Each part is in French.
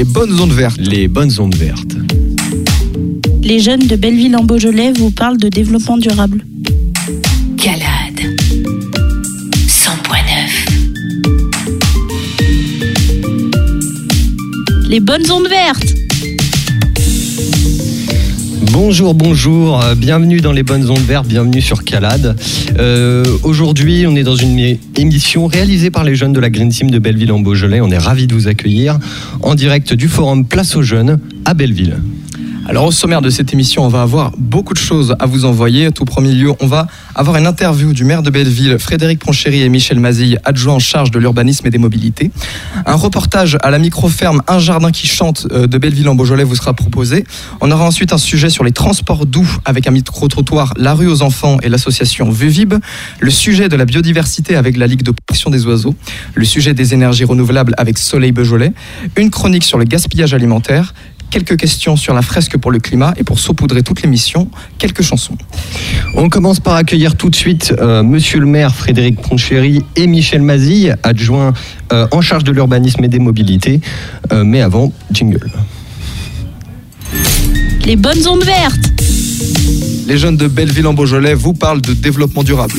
Les bonnes ondes vertes. Les bonnes ondes vertes. Les jeunes de Belleville en Beaujolais vous parlent de développement durable. Calade 100.9. Les bonnes ondes vertes. Bonjour, bienvenue dans les bonnes ondes vertes, bienvenue sur Calade. Aujourd'hui, on est dans une émission réalisée par les jeunes de la Green Team de Belleville en Beaujolais. On est ravis de vous accueillir en direct du forum Place aux Jeunes à Belleville. Alors au sommaire de cette émission, on va avoir beaucoup de choses à vous envoyer. Tout premier lieu, on va avoir une interview du maire de Belleville, Frédéric Pronchéry et Michel Mazille, adjoints en charge de l'urbanisme et des mobilités. Un reportage à la micro-ferme Un jardin qui chante de Belleville en Beaujolais vous sera proposé. On aura ensuite un sujet sur les transports doux avec un micro-trottoir La rue aux enfants et l'association Vuvib. Le sujet de la biodiversité avec la Ligue de protection des oiseaux. Le sujet des énergies renouvelables avec Soleil Beaujolais. Une chronique sur le gaspillage alimentaire. Quelques questions sur la fresque pour le climat et pour saupoudrer toute l'émission, quelques chansons. On commence par accueillir tout de suite Monsieur le maire Frédéric Pronchéry et Michel Mazille, adjoints en charge de l'urbanisme et des mobilités. Mais avant, jingle. Les bonnes ondes vertes. Les jeunes de Belleville en Beaujolais vous parlent de développement durable.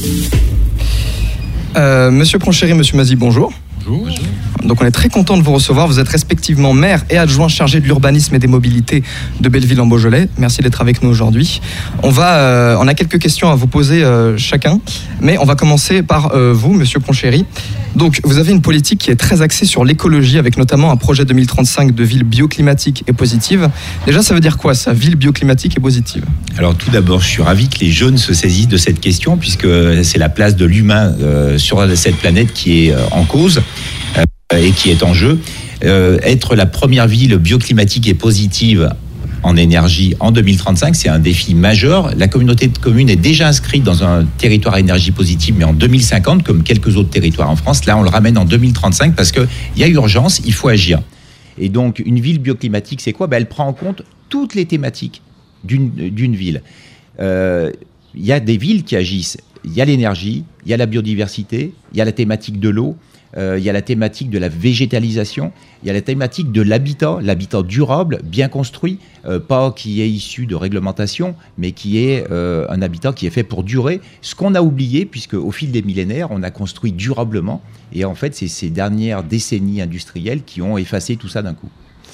Monsieur Pronchéry, Monsieur Mazille, bonjour. Bonjour. Donc on est très content de vous recevoir. Vous êtes respectivement maire et adjoint chargé de l'urbanisme et des mobilités de Belleville en Beaujolais. Merci d'être avec nous aujourd'hui. On a quelques questions à vous poser chacun, mais on va commencer par vous, Monsieur Pronchéry. Donc vous avez une politique qui est très axée sur l'écologie, avec notamment un projet 2035 de ville bioclimatique et positive. Déjà, ça veut dire quoi, ça, ville bioclimatique et positive ? Alors tout d'abord, je suis ravi que les jeunes se saisissent de cette question, puisque c'est la place de l'humain sur cette planète qui est en cause et qui est en jeu. Être la première ville bioclimatique et positive en énergie en 2035, c'est un défi majeur. La communauté de communes est déjà inscrite dans un territoire à énergie positive, mais en 2050, comme quelques autres territoires en France. Là, on le ramène en 2035 parce qu'il y a urgence, il faut agir. Et donc, une ville bioclimatique, c'est quoi ? Elle prend en compte toutes les thématiques d'une ville. Il y a des villes qui agissent. Il y a l'énergie, il y a la biodiversité, il y a la thématique de l'eau, il y a la thématique de la végétalisation, il y a la thématique de l'habitat durable, bien construit, pas qui est issu de réglementation, mais qui est un habitat qui est fait pour durer. Ce qu'on a oublié, puisque au fil des millénaires, on a construit durablement, et en fait, c'est ces dernières décennies industrielles qui ont effacé tout ça d'un coup.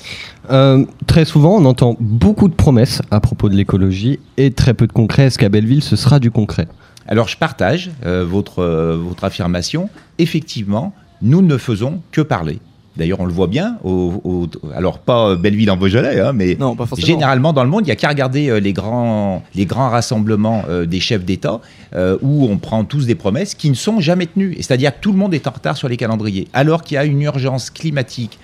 Très souvent, on entend beaucoup de promesses à propos de l'écologie et très peu de concret. Est-ce qu'à Belleville, ce sera du concret ? Alors, je partage votre affirmation. Effectivement, nous ne faisons que parler. D'ailleurs, on le voit bien, alors pas Belleville en Beaujolais, mais non, généralement dans le monde, il n'y a qu'à regarder les grands rassemblements des chefs d'État où on prend tous des promesses qui ne sont jamais tenues. C'est-à-dire que tout le monde est en retard sur les calendriers, alors qu'il y a une urgence climatique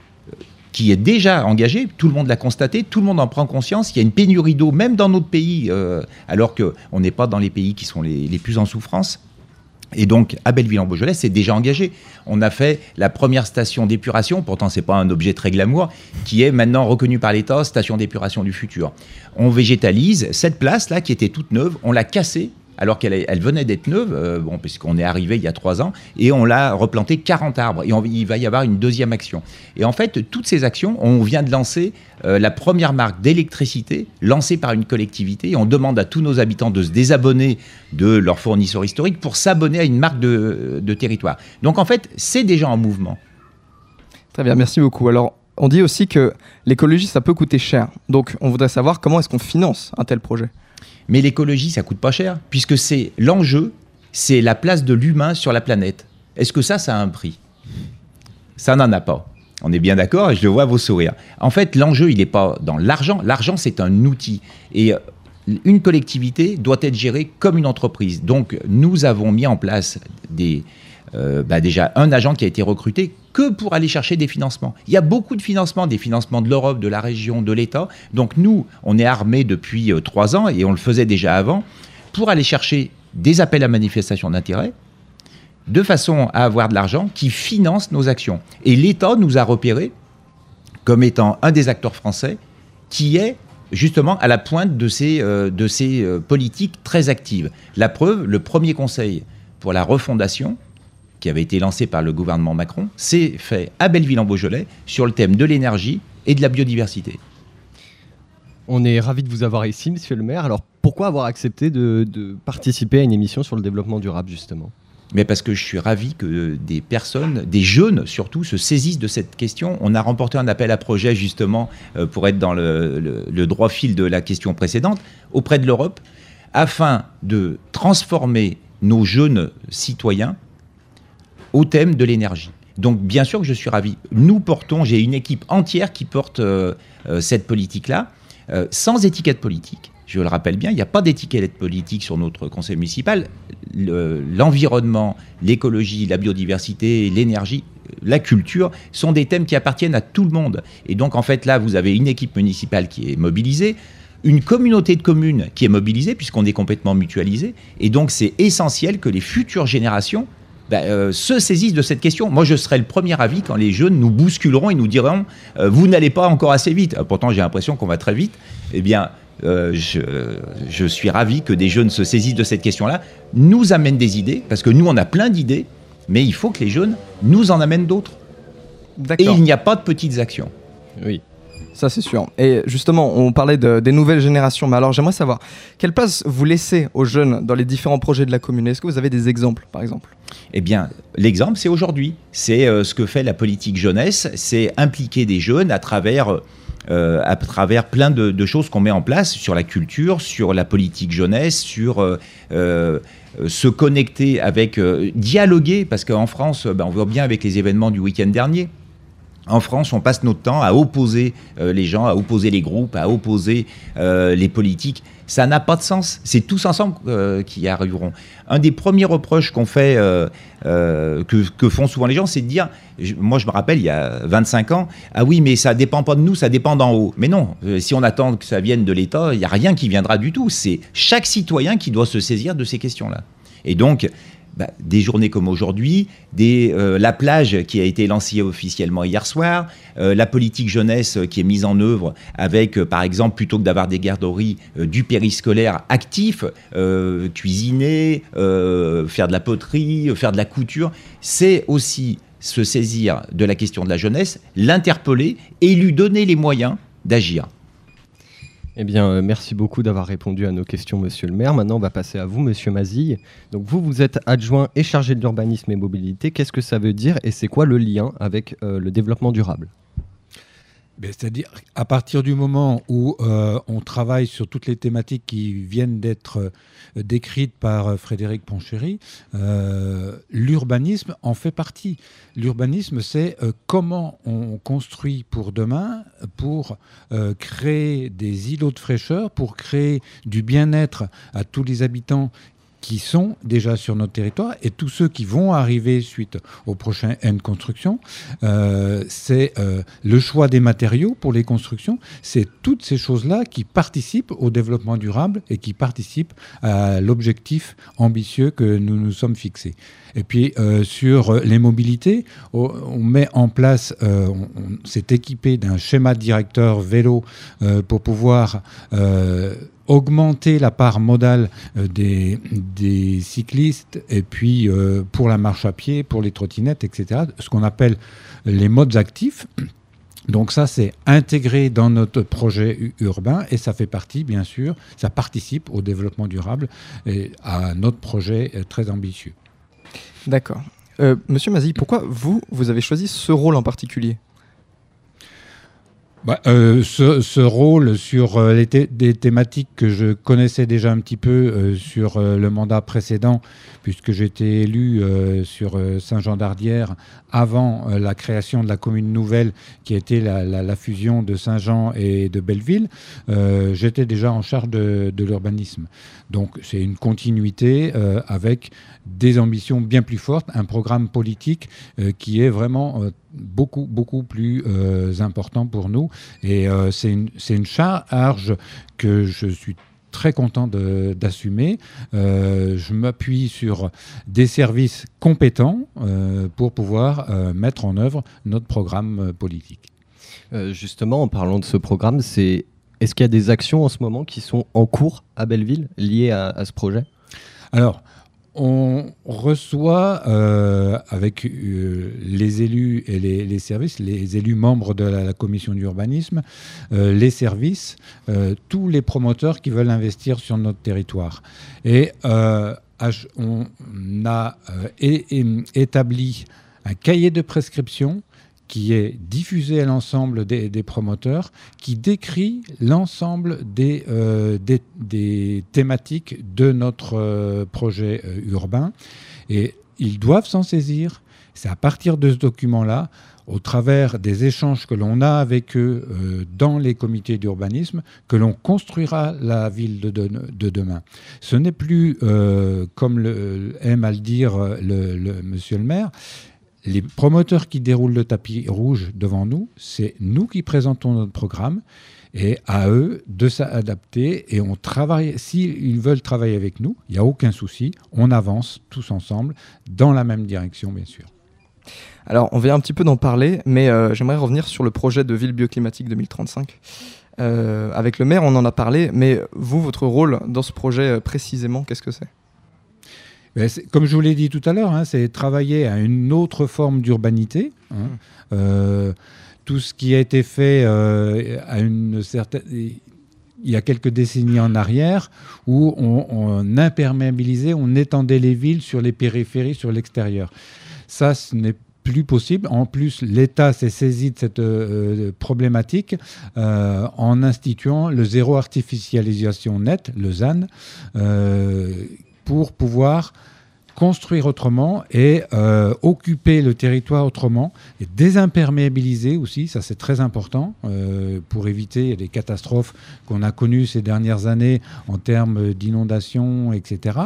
qui est déjà engagée, tout le monde l'a constaté, tout le monde en prend conscience, il y a une pénurie d'eau, même dans notre pays, alors qu'on n'est pas dans les pays qui sont les plus en souffrance. Et donc, à Belleville en Beaujolais, c'est déjà engagé. On a fait la première station d'épuration, pourtant ce n'est pas un objet très glamour, qui est maintenant reconnue par l'État, station d'épuration du futur. On végétalise cette place-là, qui était toute neuve, on l'a cassée, alors qu'elle venait d'être neuve, puisqu'on est arrivé il y a 3 ans, et on l'a replanté 40 arbres. Et il va y avoir une deuxième action. Et en fait, toutes ces actions, on vient de lancer la première marque d'électricité lancée par une collectivité. Et on demande à tous nos habitants de se désabonner de leur fournisseur historique pour s'abonner à une marque de territoire. Donc en fait, c'est déjà en mouvement. Très bien, merci beaucoup. Alors, on dit aussi que l'écologie, ça peut coûter cher. Donc, on voudrait savoir comment est-ce qu'on finance un tel projet ? Mais l'écologie, ça coûte pas cher, puisque c'est l'enjeu, c'est la place de l'humain sur la planète. Est-ce que ça a un prix ? Ça n'en a pas. On est bien d'accord, et je le vois à vos sourires. En fait, l'enjeu, il n'est pas dans l'argent. L'argent, c'est un outil. Et une collectivité doit être gérée comme une entreprise. Donc, nous avons mis en place déjà un agent qui a été recruté que pour aller chercher des financements. Il y a beaucoup de financements, des financements de l'Europe, de la région, de l'État. Donc nous, on est armés depuis 3 ans, et on le faisait déjà avant, pour aller chercher des appels à manifestation d'intérêt, de façon à avoir de l'argent qui finance nos actions. Et l'État nous a repérés comme étant un des acteurs français qui est justement à la pointe de ces politiques très actives. La preuve, le premier conseil pour la refondation, qui avait été lancé par le gouvernement Macron, s'est fait à Belleville-en-Beaujolais sur le thème de l'énergie et de la biodiversité. On est ravis de vous avoir ici, monsieur le maire. Alors, pourquoi avoir accepté de participer à une émission sur le développement durable, justement ? Mais parce que je suis ravi que des personnes, des jeunes surtout, se saisissent de cette question. On a remporté un appel à projet, justement, pour être dans le droit fil de la question précédente, auprès de l'Europe, afin de transformer nos jeunes citoyens au thème de l'énergie. Donc, bien sûr que je suis ravi. Nous portons, j'ai une équipe entière qui porte cette politique-là, sans étiquette politique. Je le rappelle bien, il n'y a pas d'étiquette politique sur notre conseil municipal. L'environnement, l'écologie, la biodiversité, l'énergie, la culture sont des thèmes qui appartiennent à tout le monde. Et donc, en fait, là, vous avez une équipe municipale qui est mobilisée, une communauté de communes qui est mobilisée, puisqu'on est complètement mutualisé. Et donc, c'est essentiel que les futures générations se saisissent de cette question. Moi, je serai le premier avis quand les jeunes nous bousculeront et nous diront « vous n'allez pas encore assez vite ». Pourtant, j'ai l'impression qu'on va très vite. Eh bien, je suis ravi que des jeunes se saisissent de cette question-là, nous amènent des idées, parce que nous, on a plein d'idées, mais il faut que les jeunes nous en amènent d'autres. Et il n'y a pas de petites actions. Oui. Ça, c'est sûr. Et justement, on parlait des nouvelles générations. Mais alors, j'aimerais savoir, quelle place vous laissez aux jeunes dans les différents projets de la commune ? Est-ce que vous avez des exemples, par exemple ? Eh bien, l'exemple, c'est aujourd'hui. C'est ce que fait la politique jeunesse. C'est impliquer des jeunes à travers plein de choses qu'on met en place sur la culture, sur la politique jeunesse, sur se connecter avec, dialoguer, parce qu'en France, on voit bien avec les événements du week-end dernier, en France, on passe notre temps à opposer les gens, à opposer les groupes, à opposer les politiques. Ça n'a pas de sens. C'est tous ensemble qui y arriveront. Un des premiers reproches qu'on fait, que font souvent les gens, c'est de dire, moi je me rappelle, il y a 25 ans, ah oui, mais ça ne dépend pas de nous, ça dépend d'en haut. Mais non, si on attend que ça vienne de l'État, il n'y a rien qui viendra du tout. C'est chaque citoyen qui doit se saisir de ces questions-là. Et donc, des journées comme aujourd'hui, la plage qui a été lancée officiellement hier soir, la politique jeunesse qui est mise en œuvre avec, par exemple, plutôt que d'avoir des garderies, du périscolaire actif, cuisiner, faire de la poterie, faire de la couture, c'est aussi se saisir de la question de la jeunesse, l'interpeller et lui donner les moyens d'agir. Eh bien, merci beaucoup d'avoir répondu à nos questions, monsieur le maire. Maintenant, on va passer à vous, monsieur Mazille. Donc, vous êtes adjoint et chargé de l'urbanisme et mobilité. Qu'est-ce que ça veut dire et c'est quoi le lien avec le développement durable ? C'est-à-dire, à partir du moment où on travaille sur toutes les thématiques qui viennent d'être décrites par Frédéric Ponchery, l'urbanisme en fait partie. L'urbanisme, c'est comment on construit pour demain, pour créer des îlots de fraîcheur, pour créer du bien-être à tous les habitants qui sont déjà sur notre territoire et tous ceux qui vont arriver suite aux prochaines constructions. C'est le choix des matériaux pour les constructions. C'est toutes ces choses-là qui participent au développement durable et qui participent à l'objectif ambitieux que nous nous sommes fixés. Et puis, sur les mobilités, on met en place, on s'est équipé d'un schéma directeur vélo pour pouvoir augmenter la part modale des cyclistes et puis pour la marche à pied, pour les trottinettes, etc. Ce qu'on appelle les modes actifs. Donc ça, c'est intégré dans notre projet urbain et ça fait partie, bien sûr, ça participe au développement durable et à notre projet très ambitieux. D'accord. Monsieur Mazille, pourquoi vous avez choisi ce rôle en particulier ? Ce rôle sur des thématiques que je connaissais déjà un petit peu sur le mandat précédent, puisque j'étais élu sur Saint-Jean-d'Ardière avant la création de la commune nouvelle qui a été la fusion de Saint-Jean et de Belleville, j'étais déjà en charge de l'urbanisme. Donc c'est une continuité avec des ambitions bien plus fortes, un programme politique qui est vraiment beaucoup plus important pour nous. Et c'est une charge que je suis très content d'assumer. Je m'appuie sur des services compétents pour pouvoir mettre en œuvre notre programme politique. Justement, en parlant de ce programme, est-ce qu'il y a des actions en ce moment qui sont en cours à Belleville liées à ce projet ? Alors, On reçoit avec les élus et les services, les élus membres de la commission d'urbanisme, les services, tous les promoteurs qui veulent investir sur notre territoire. Et on a établi un cahier de prescription qui est diffusé à l'ensemble des promoteurs, qui décrit l'ensemble des thématiques de notre projet urbain. Et ils doivent s'en saisir. C'est à partir de ce document-là, au travers des échanges que l'on a avec eux dans les comités d'urbanisme, que l'on construira la ville de demain. Ce n'est plus, comme aime à le dire monsieur le maire, les promoteurs qui déroulent le tapis rouge devant nous, c'est nous qui présentons notre programme et à eux de s'adapter et on travaille. S'ils veulent travailler avec nous, il n'y a aucun souci, on avance tous ensemble dans la même direction, bien sûr. Alors, on vient un petit peu d'en parler, mais j'aimerais revenir sur le projet de ville bioclimatique 2035. Avec le maire, on en a parlé, mais vous, votre rôle dans ce projet précisément, qu'est-ce que c'est ? Comme je vous l'ai dit tout à l'heure, c'est travailler à une autre forme d'urbanité. Tout ce qui a été fait à une certaine... Il y a quelques décennies en arrière, où on imperméabilisait, on étendait les villes sur les périphéries, sur l'extérieur. Ça, ce n'est plus possible. En plus, l'État s'est saisi de cette problématique en instituant le zéro artificialisation nette, le ZAN, pour pouvoir construire autrement et occuper le territoire autrement et désimperméabiliser aussi, ça c'est très important pour éviter les catastrophes qu'on a connues ces dernières années en termes d'inondations, etc.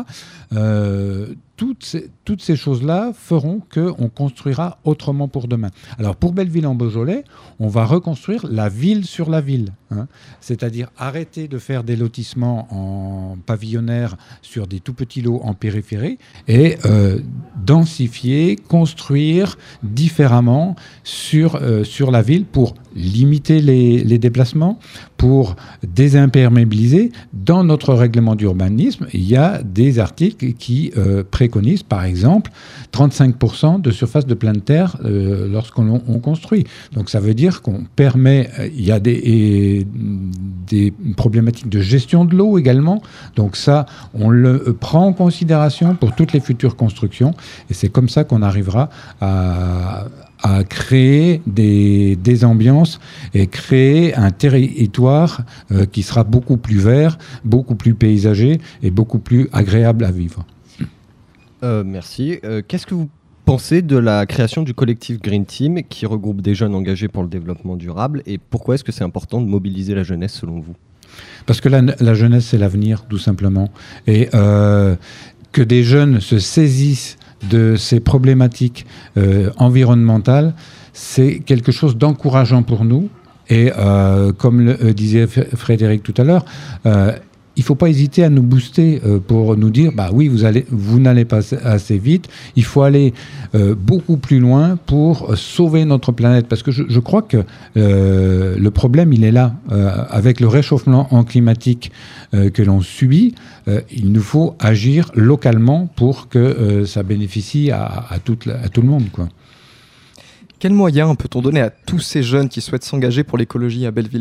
Toutes ces choses-là feront qu'on construira autrement pour demain. Alors pour Belleville-en-Beaujolais, on va reconstruire la ville sur la ville. C'est-à-dire arrêter de faire des lotissements en pavillonnaire sur des tout petits lots en périphérie et densifier, construire différemment sur la ville pour limiter les déplacements, pour désimperméabiliser. Dans notre règlement d'urbanisme, il y a des articles qui préconisent, par exemple, 35% de surface de pleine terre lorsqu'on construit. Donc ça veut dire qu'on permet, il y a des problématiques de gestion de l'eau également. Donc ça, on le prend en considération pour toutes les futures constructions. Et c'est comme ça qu'on arrivera à créer des ambiances et créer un territoire qui sera beaucoup plus vert, beaucoup plus paysager et beaucoup plus agréable à vivre. Merci. Qu'est-ce que vous pensez de la création du collectif Green Team qui regroupe des jeunes engagés pour le développement durable et pourquoi est-ce que c'est important de mobiliser la jeunesse selon vous ? Parce que la jeunesse, c'est l'avenir, tout simplement. Et que des jeunes se saisissent de ces problématiques environnementales, c'est quelque chose d'encourageant pour nous. Et comme le disait Frédéric tout à l'heure, il ne faut pas hésiter à nous booster pour nous dire bah oui, vous n'allez pas assez vite, il faut aller beaucoup plus loin pour sauver notre planète. Parce que je crois que le problème, il est là. Avec le réchauffement climatique que l'on subit, il nous faut agir localement pour que ça bénéficie à tout le monde, quoi. Quels moyens peut-on donner à tous ces jeunes qui souhaitent s'engager pour l'écologie à Belleville ?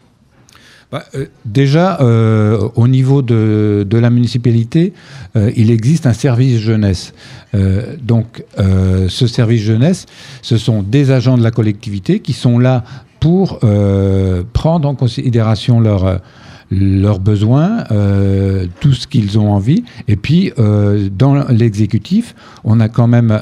Déjà, au niveau de la municipalité, il existe un service jeunesse. Donc, ce service jeunesse, ce sont des agents de la collectivité qui sont là pour prendre en considération leurs besoins, tout ce qu'ils ont envie. Et puis, dans l'exécutif, on a quand même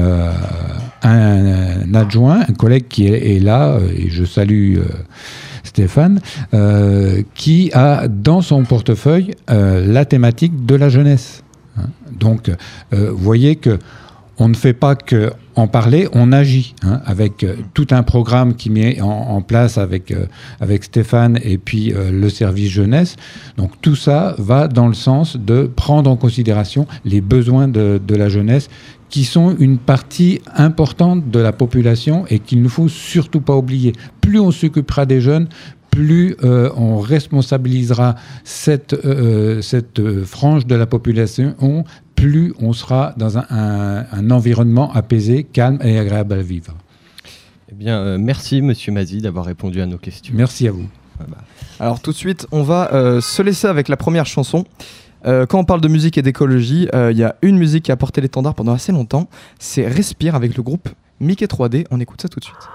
un adjoint, un collègue qui est là, et je salue Stéphane, qui a dans son portefeuille la thématique de la jeunesse. Donc, vous voyez qu'on ne fait pas qu'en parler, on agit, avec tout un programme qui met en place avec Stéphane et puis le service jeunesse. Donc tout ça va dans le sens de prendre en considération les besoins de la jeunesse qui sont une partie importante de la population et qu'il ne faut surtout pas oublier. Plus on s'occupera des jeunes, plus on responsabilisera cette frange de la population, plus plus on sera dans un environnement apaisé, calme et agréable à vivre. Eh bien, merci Monsieur Mazy d'avoir répondu à nos questions. Merci à vous. Alors tout de suite, on va se laisser avec la première chanson. Quand on parle de musique et d'écologie, il y a une musique qui a porté l'étendard pendant assez longtemps. C'est Respire avec le groupe Mickey 3D. On écoute ça tout de suite.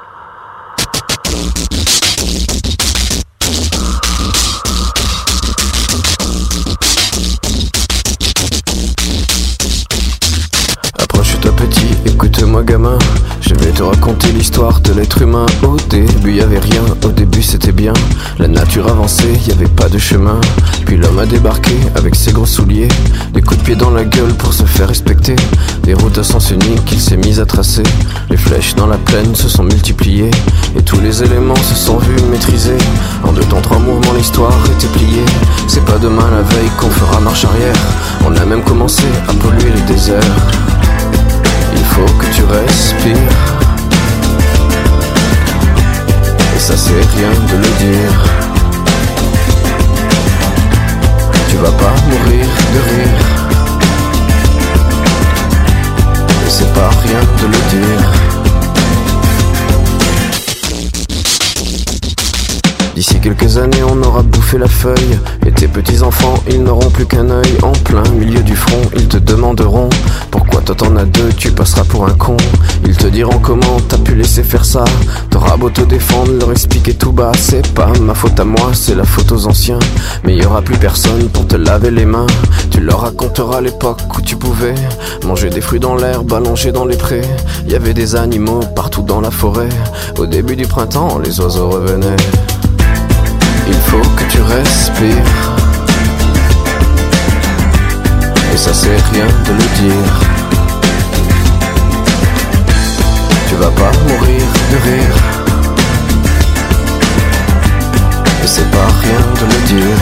Approche-toi petit, écoute-moi gamin. Je vais te raconter l'histoire de l'être humain. Au début y avait rien, au début c'était bien. La nature avançait, y avait pas de chemin. Puis l'homme a débarqué avec ses gros souliers, des coups de pied dans la gueule pour se faire respecter. Des routes à sens unique qu'il s'est mis à tracer. Les flèches dans la plaine se sont multipliées, et tous les éléments se sont vus maîtrisés. En 2 temps 3 mouvements l'histoire était pliée. C'est pas demain la veille qu'on fera marche arrière. On a même commencé à polluer les déserts. Il faut que tu respires, et ça c'est rien de le dire. Tu vas pas mourir de rire, et c'est pas rien de le dire. D'ici quelques années on aura bouffé la feuille, et tes petits enfants ils n'auront plus qu'un œil. En plein milieu du front ils te demanderont pourquoi toi t'en as 2, tu passeras pour un con. Ils te diront comment t'as pu laisser faire ça. T'auras beau te défendre, leur expliquer tout bas. C'est pas ma faute à moi, c'est la faute aux anciens. Mais y aura plus personne pour te laver les mains. Tu leur raconteras l'époque où tu pouvais manger des fruits dans l'herbe, allongés dans les prés. Y avait des animaux partout dans la forêt. Au début du printemps, les oiseaux revenaient. Il faut que tu respires, et ça c'est rien de le dire. Tu vas pas mourir de rire, et c'est pas rien de le dire.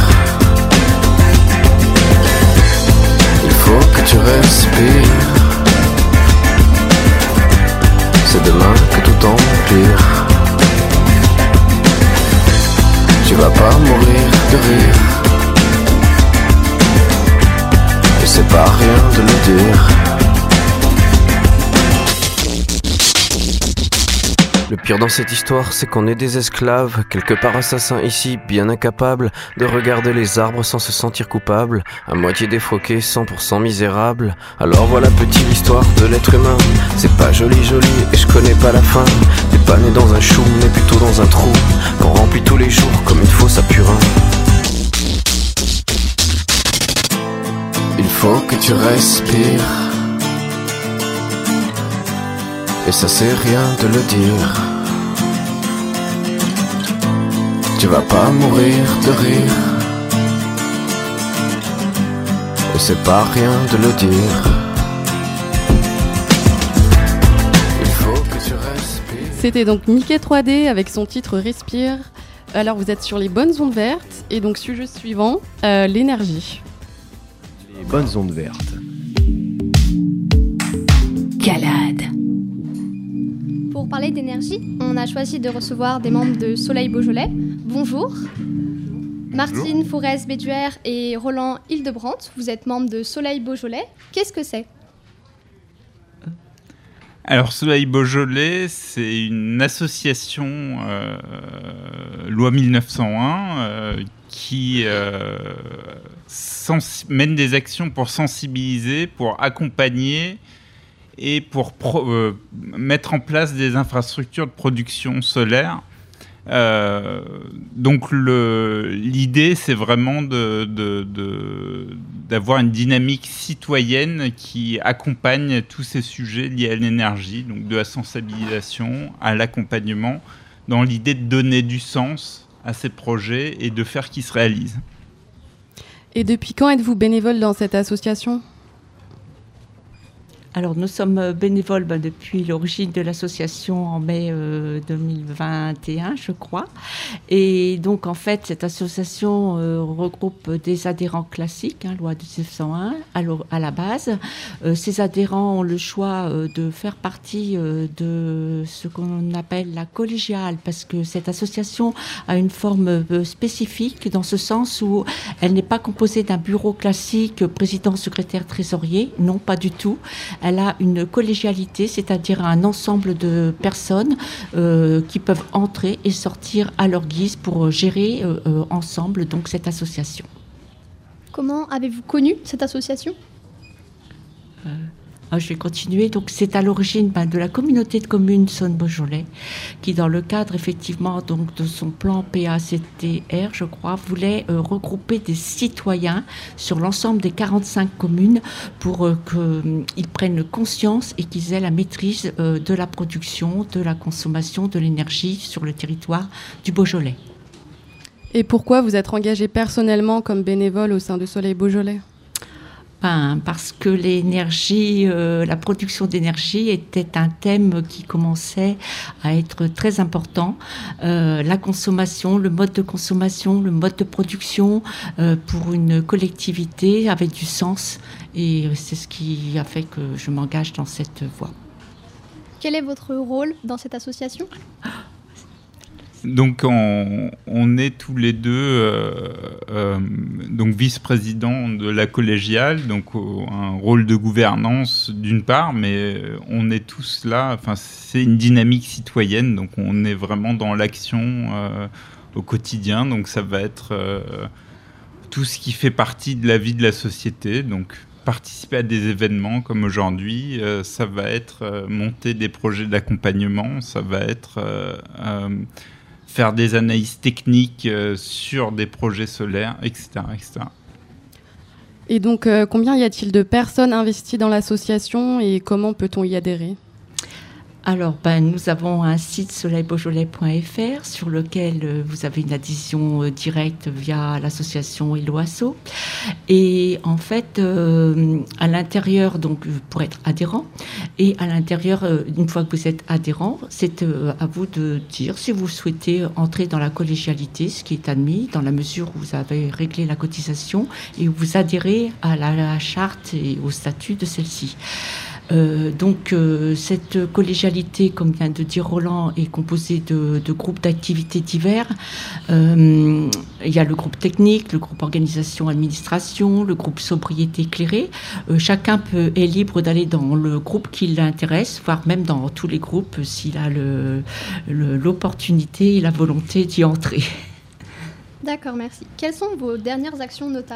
Il faut que tu respires, c'est demain que tout empire. Tu vas pas mourir de rire, et c'est pas rien de le dire. Le pire dans cette histoire, c'est qu'on est des esclaves, quelque part assassins ici, bien incapables de regarder les arbres sans se sentir coupables, à moitié défroqués, 100% misérables. Alors voilà petit l'histoire de l'être humain. C'est pas joli et je connais pas la fin. T'es pas né dans un chou, mais plutôt dans un trou qu'on remplit tous les jours comme une fosse à purin. Il faut que tu respires, et ça c'est rien de le dire. Tu vas pas mourir de rire, et c'est pas rien de le dire. Il faut que tu respires. C'était donc Mickey 3D avec son titre Respire. Alors vous êtes sur les bonnes ondes vertes, et donc sujet suivant, l'énergie. Les bonnes ondes vertes. Calade. Pour parler d'énergie, on a choisi de recevoir des membres de Soleil Beaujolais. Bonjour. Martine Forest-Béduer et Roland Hildebrandt, vous êtes membres de Soleil Beaujolais. Qu'est-ce que c'est ? Alors Soleil Beaujolais, c'est une association loi 1901 qui mène des actions pour sensibiliser, pour accompagner et pour mettre en place des infrastructures de production solaire. Donc l'idée, c'est vraiment d'avoir une dynamique citoyenne qui accompagne tous ces sujets liés à l'énergie, donc de la sensibilisation à l'accompagnement, dans l'idée de donner du sens à ces projets et de faire qu'ils se réalisent. Et depuis quand êtes-vous bénévole dans cette association ? Alors, nous sommes bénévoles depuis l'origine de l'association en mai 2021, je crois. Et donc, en fait, cette association regroupe des adhérents classiques, loi de 1901, à la base. Ces adhérents ont le choix de faire partie de ce qu'on appelle la collégiale, parce que cette association a une forme spécifique, dans ce sens où elle n'est pas composée d'un bureau classique, président, secrétaire, trésorier. Non, pas du tout. Elle a une collégialité, c'est-à-dire un ensemble de personnes qui peuvent entrer et sortir à leur guise pour gérer ensemble donc cette association. Comment avez-vous connu cette association ? Je vais continuer. Donc, c'est à l'origine de la communauté de communes Saône-Beaujolais, qui, dans le cadre effectivement donc de son plan PACTR, je crois, voulait regrouper des citoyens sur l'ensemble des 45 communes pour qu'ils prennent conscience et qu'ils aient la maîtrise de la production, de la consommation, de l'énergie sur le territoire du Beaujolais. Et pourquoi vous êtes engagé personnellement comme bénévole au sein de Soleil Beaujolais ? Parce que l'énergie, la production d'énergie était un thème qui commençait à être très important. La consommation, le mode de consommation, le mode de production pour une collectivité avait du sens. Et c'est ce qui a fait que je m'engage dans cette voie. Quel est votre rôle dans cette association ? Donc on est tous les deux donc vice-présidents de la collégiale, donc un rôle de gouvernance d'une part, mais on est tous là, enfin c'est une dynamique citoyenne, donc on est vraiment dans l'action au quotidien, donc ça va être tout ce qui fait partie de la vie de la société, donc participer à des événements comme aujourd'hui, ça va être monter des projets d'accompagnement, ça va être faire des analyses techniques sur des projets solaires, etc. etc. Et donc, combien y a-t-il de personnes investies dans l'association et comment peut-on y adhérer ? Alors, nous avons un site soleilbeaujolais.fr sur lequel vous avez une adhésion directe via l'association et l'OASO. Et en fait, à l'intérieur, donc pour être adhérent, et à l'intérieur, une fois que vous êtes adhérent, c'est à vous de dire si vous souhaitez entrer dans la collégialité, ce qui est admis dans la mesure où vous avez réglé la cotisation et où vous adhérez à la charte et au statut de celle-ci. Donc cette collégialité, comme vient de dire Roland, est composée de groupes d'activités divers. Il y a le groupe technique, le groupe organisation administration, le groupe sobriété éclairée. Chacun est libre d'aller dans le groupe qui l'intéresse, voire même dans tous les groupes s'il a l'opportunité et la volonté d'y entrer. D'accord, merci. Quelles sont vos dernières actions notables ?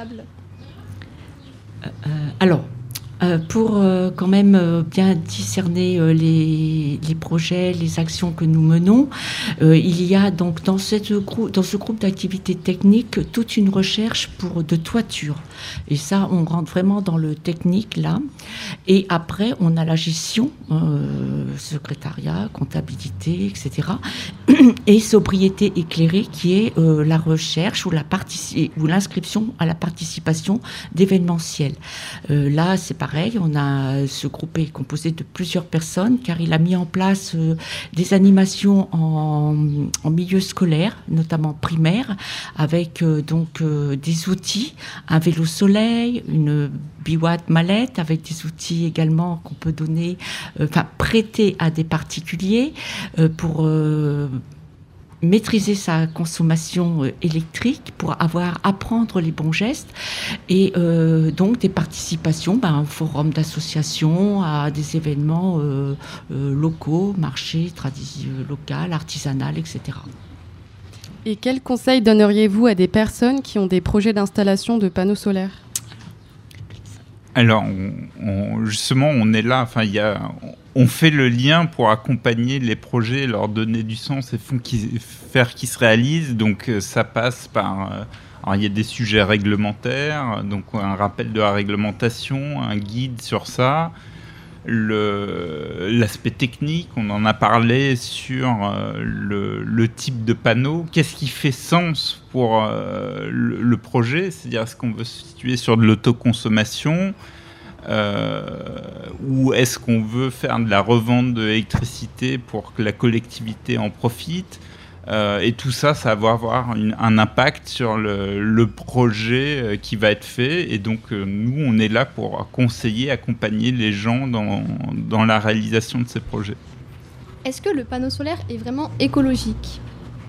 Alors, pour quand même bien discerner les projets, les actions que nous menons, il y a donc dans ce groupe d'activités techniques toute une recherche de toiture. Et ça, on rentre vraiment dans le technique là. Et après, on a la gestion, secrétariat, comptabilité, etc. Et sobriété éclairée qui est la recherche ou l'inscription à la participation d'événementiels. Là, c'est pareil, ce groupe est composé de plusieurs personnes car il a mis en place des animations en milieu scolaire, notamment primaire, avec des outils, un vélo soleil, une biwat mallette avec des outils également qu'on peut donner, prêter à des particuliers pour maîtriser sa consommation électrique, pour apprendre les bons gestes et donc des participations à un forum d'associations, à des événements locaux, marchés, local, artisanal, etc. Et quels conseils donneriez-vous à des personnes qui ont des projets d'installation de panneaux solaires ? Alors, justement, on est là, on fait le lien pour accompagner les projets, leur donner du sens et faire qu'ils se réalisent. Donc, ça passe par... alors, il y a des sujets réglementaires, donc un rappel de la réglementation, un guide sur ça. L'aspect technique, on en a parlé sur le type de panneau. Qu'est-ce qui fait sens pour le projet ? C'est-à-dire, est-ce qu'on veut se situer sur de l'autoconsommation ? ou est-ce qu'on veut faire de la revente de l'électricité pour que la collectivité en profite? Et tout ça, ça va avoir un impact sur le projet qui va être fait. Et donc, nous, on est là pour conseiller, accompagner les gens dans la réalisation de ces projets. Est-ce que le panneau solaire est vraiment écologique ?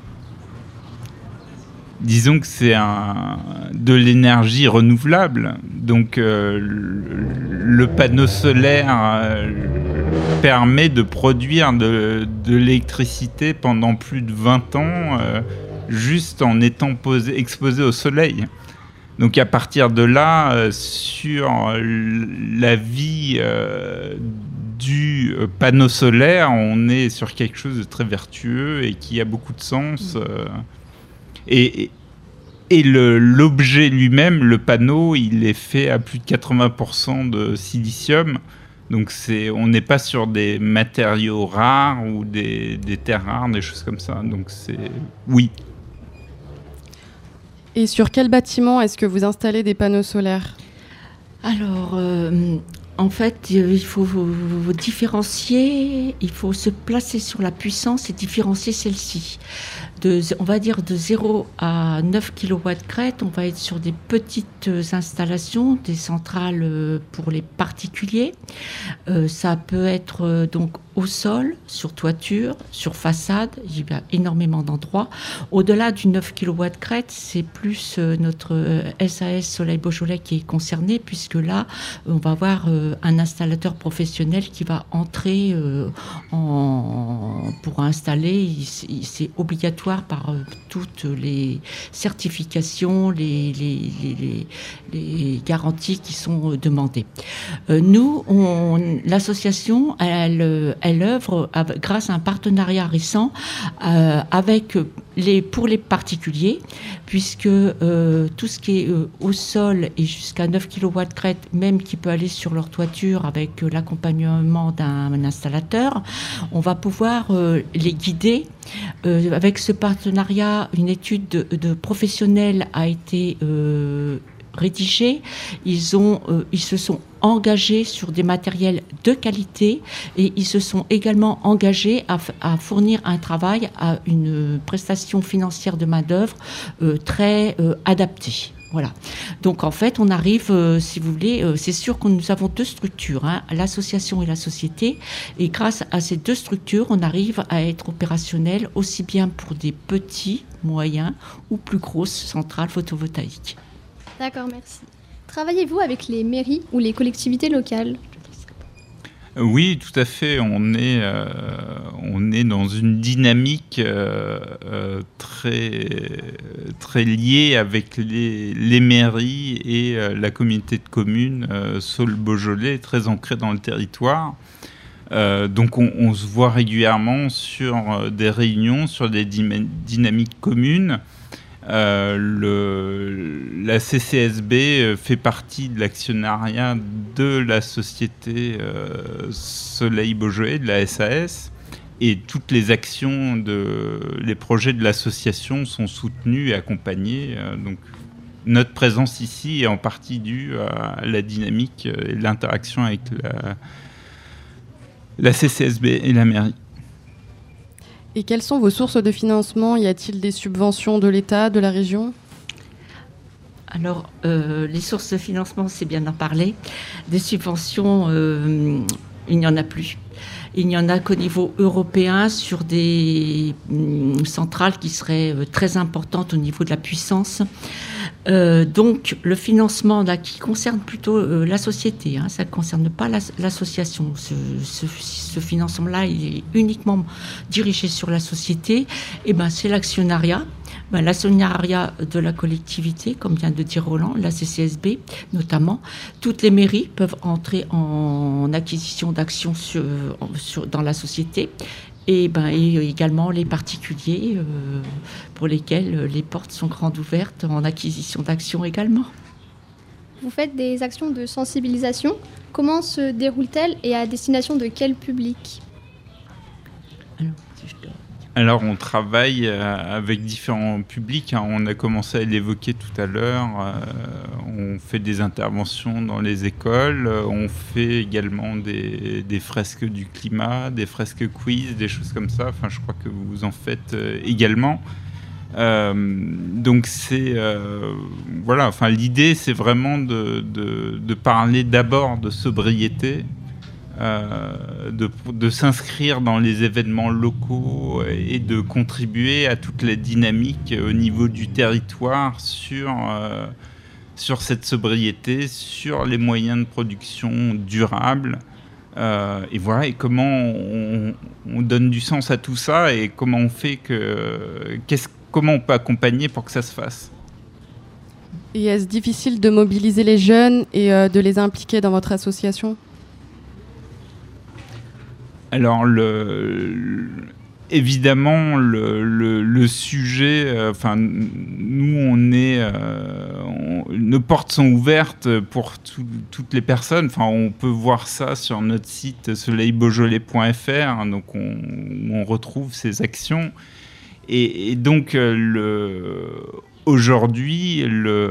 Disons que c'est de l'énergie renouvelable. Donc, le panneau solaire permet de produire de l'électricité pendant plus de 20 ans, juste en étant exposé au soleil. Donc, à partir de là, sur la vie du panneau solaire, on est sur quelque chose de très vertueux et qui a beaucoup de sens. Et l'objet lui-même, le panneau, il est fait à plus de 80% de silicium. Donc on n'est pas sur des matériaux rares ou des terres rares, des choses comme ça. Donc oui. Et sur quel bâtiment est-ce que vous installez des panneaux solaires ? Alors, en fait, il faut différencier, il faut se placer sur la puissance et différencier celle-ci. On va dire de 0 à 9 kW crête, on va être sur des petites installations, des centrales pour les particuliers. Ça peut être donc au sol, sur toiture, sur façade, il y a énormément d'endroits. Au-delà du 9 kW crête, c'est plus notre SAS Soleil Beaujolais qui est concerné, puisque là, on va avoir un installateur professionnel qui va entrer pour installer. C'est obligatoire par toutes les certifications, les garanties qui sont demandées. Nous, l'association, elle œuvre grâce à un partenariat récent pour les particuliers, puisque tout ce qui est au sol et jusqu'à 9 kW crête, même qui peut aller sur leur toiture avec l'accompagnement d'un installateur, on va pouvoir les guider. Avec ce partenariat, une étude de professionnels a été rédigée. Ils se sont engagés sur des matériels de qualité et ils se sont également engagés à fournir un travail à une prestation financière de main-d'œuvre très adaptée. Voilà. Donc en fait, on arrive, si vous voulez, c'est sûr que nous avons deux structures, l'association et la société, et grâce à ces deux structures, on arrive à être opérationnel aussi bien pour des petits, moyens ou plus grosses centrales photovoltaïques. D'accord, merci. Travaillez-vous avec les mairies ou les collectivités locales ? Oui, tout à fait. On est dans une dynamique très liée avec les mairies et la communauté de communes Saule Beaujolais, très ancrée dans le territoire. Donc on se voit régulièrement sur des réunions, sur des dynamiques communes. La CCSB fait partie de l'actionnariat de la société Soleil Beaujolais, de la SAS, et toutes les actions, les projets de l'association sont soutenus et accompagnés. Donc notre présence ici est en partie due à la dynamique et l'interaction avec la CCSB et la mairie. Et quelles sont vos sources de financement ? Y a-t-il des subventions de l'État, de la région ? Alors, les sources de financement, c'est bien d'en parler. Des subventions, il n'y en a plus. Il n'y en a qu'au niveau européen sur des centrales qui seraient très importantes au niveau de la puissance. Donc, le financement là, qui concerne plutôt la société, ça ne concerne pas l'association. Ce financement-là, il est uniquement dirigé sur la société. Et c'est l'actionnariat. L'actionnariat de la collectivité, comme vient de dire Roland, la CCSB notamment. Toutes les mairies peuvent entrer en acquisition d'actions dans la société. Et également les particuliers pour lesquels les portes sont grandes ouvertes en acquisition d'actions également. Vous faites des actions de sensibilisation. Comment se déroulent-elles et à destination de quel public ? Alors, si je dois dire. Alors, on travaille avec différents publics. On a commencé à l'évoquer tout à l'heure. On fait des interventions dans les écoles. On fait également des fresques du climat, des fresques quiz, des choses comme ça. Enfin, je crois que vous en faites également. Donc, voilà. Enfin, l'idée, c'est vraiment de parler d'abord de sobriété. De s'inscrire dans les événements locaux et de contribuer à toute la dynamique au niveau du territoire sur cette sobriété, sur les moyens de production durables. Et voilà, et comment on donne du sens à tout ça et comment on fait comment on peut accompagner pour que ça se fasse. Et est-ce difficile de mobiliser les jeunes et de les impliquer dans votre association ? Alors, évidemment, le sujet, nous, nos portes sont ouvertes pour toutes les personnes. Enfin, on peut voir ça sur notre site soleilbeaujolais.fr, donc on retrouve ces actions. Et donc, aujourd'hui,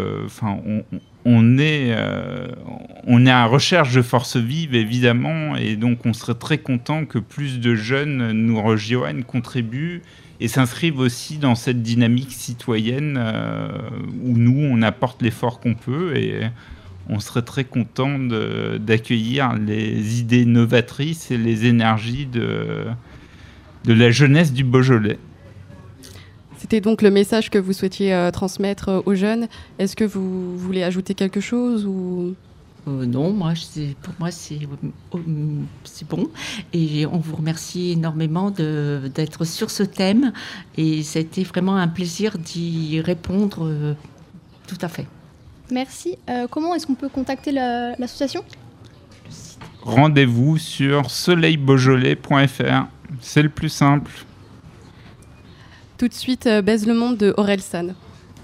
on est à recherche de forces vives, évidemment, et donc on serait très content que plus de jeunes nous rejoignent, contribuent et s'inscrivent aussi dans cette dynamique citoyenne où nous, on apporte l'effort qu'on peut et on serait très content d'accueillir les idées novatrices et les énergies de la jeunesse du Beaujolais. C'était donc le message que vous souhaitiez transmettre aux jeunes. Est-ce que vous voulez ajouter quelque chose ou... Non, pour moi, c'est bon. Et on vous remercie énormément d'être sur ce thème. Et c'était vraiment un plaisir d'y répondre tout à fait. Merci. Comment est-ce qu'on peut contacter l'association ? Rendez-vous sur soleilbeaujolais.fr. C'est le plus simple. Tout de suite, Baise le monde de Orelsan.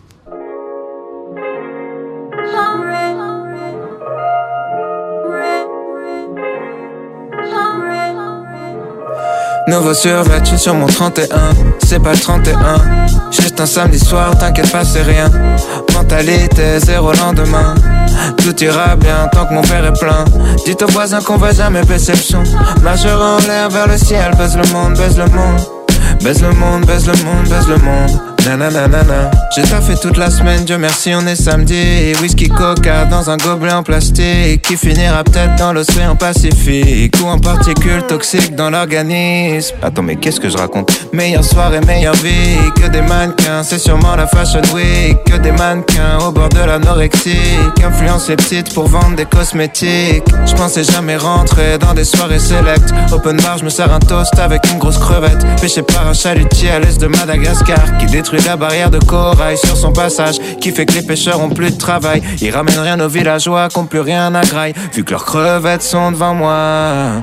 Nouveau survêt, je suis sur mon 31. C'est pas le 31. Juste un samedi soir, t'inquiète pas, c'est rien. Mentalité, zéro lendemain. Tout ira bien tant que mon père est plein. Dites aux voisins qu'on va jamais baisser le son. Marcheur en l'air vers le ciel, baise le monde, baise le monde. Baise le monde, baise le monde, baise le monde. Nananana. J'ai taffé toute la semaine, Dieu merci, on est samedi. Whisky coca dans un gobelet en plastique qui finira peut-être dans l'océan Pacifique ou en particules toxiques dans l'organisme. Attends, mais qu'est-ce que je raconte? Meilleure soirée, meilleure vie. Que des mannequins, c'est sûrement la Fashion Week. Que des mannequins au bord de l'anorexie. Influence les petites pour vendre des cosmétiques. Je pensais jamais rentrer dans des soirées select. Open bar, je me sers un toast avec une grosse crevette. Pêché par un chalutier à l'est de Madagascar qui détruit la barrière de corail sur son passage, qui fait que les pêcheurs ont plus de travail. Ils ramènent rien aux villageois qui ont plus rien à graille, vu que leurs crevettes sont devant moi.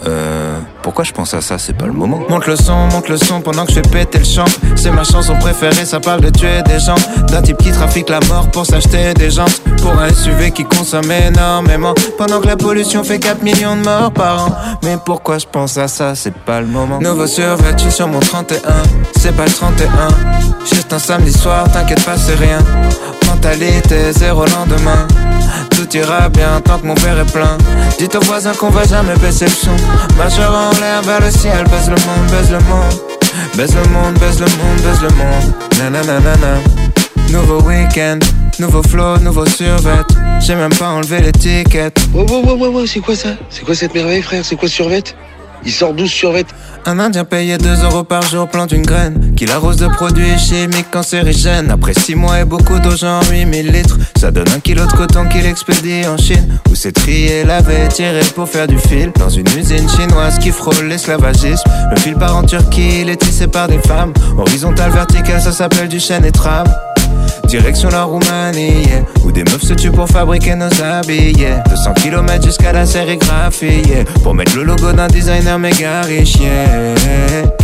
Pourquoi je pense à ça, c'est pas le moment. Monte le son pendant que je fais péter le champ. C'est ma chanson préférée, ça parle de tuer des gens. D'un type qui trafique la mort pour s'acheter des jantes. Pour un SUV qui consomme énormément. Pendant que la pollution fait 4 millions de morts par an. Mais pourquoi je pense à ça, c'est pas le moment. Nouveau survêt, je suis sur mon 31. C'est pas le 31. Juste un samedi soir, t'inquiète pas, c'est rien. Mentalité, zéro lendemain. Tout ira bien tant que mon père est plein. Dites aux voisins qu'on va jamais baisser le son. Marcheur en l'air vers le ciel, baise le monde, baise le monde. Baise le monde, baise le monde, baise le monde. Nananana. Nouveau week-end, nouveau flow, nouveau survêt. J'ai même pas enlevé l'étiquette. Ouais, c'est quoi ça? C'est quoi cette merveille, frère? C'est quoi ce survêt? Il sort 12 survêt. Un Indien payé 2 € par jour plante une graine qui l'arrose de produits chimiques cancérigènes. Après 6 mois et beaucoup d'eau, genre 8000 litres, ça donne 1 kilo de coton qu'il expédie en Chine, où c'est trié, lavé, tiré pour faire du fil. Dans une usine chinoise qui frôle l'esclavagisme, le fil part en Turquie, il est tissé par des femmes. Horizontal, vertical, ça s'appelle du chêne et trame. Direction la Roumanie, yeah, où des meufs se tuent pour fabriquer nos habits, yeah. 200 km jusqu'à la sérigraphie, yeah, pour mettre le logo d'un designer méga riche, yeah. Qu'écoute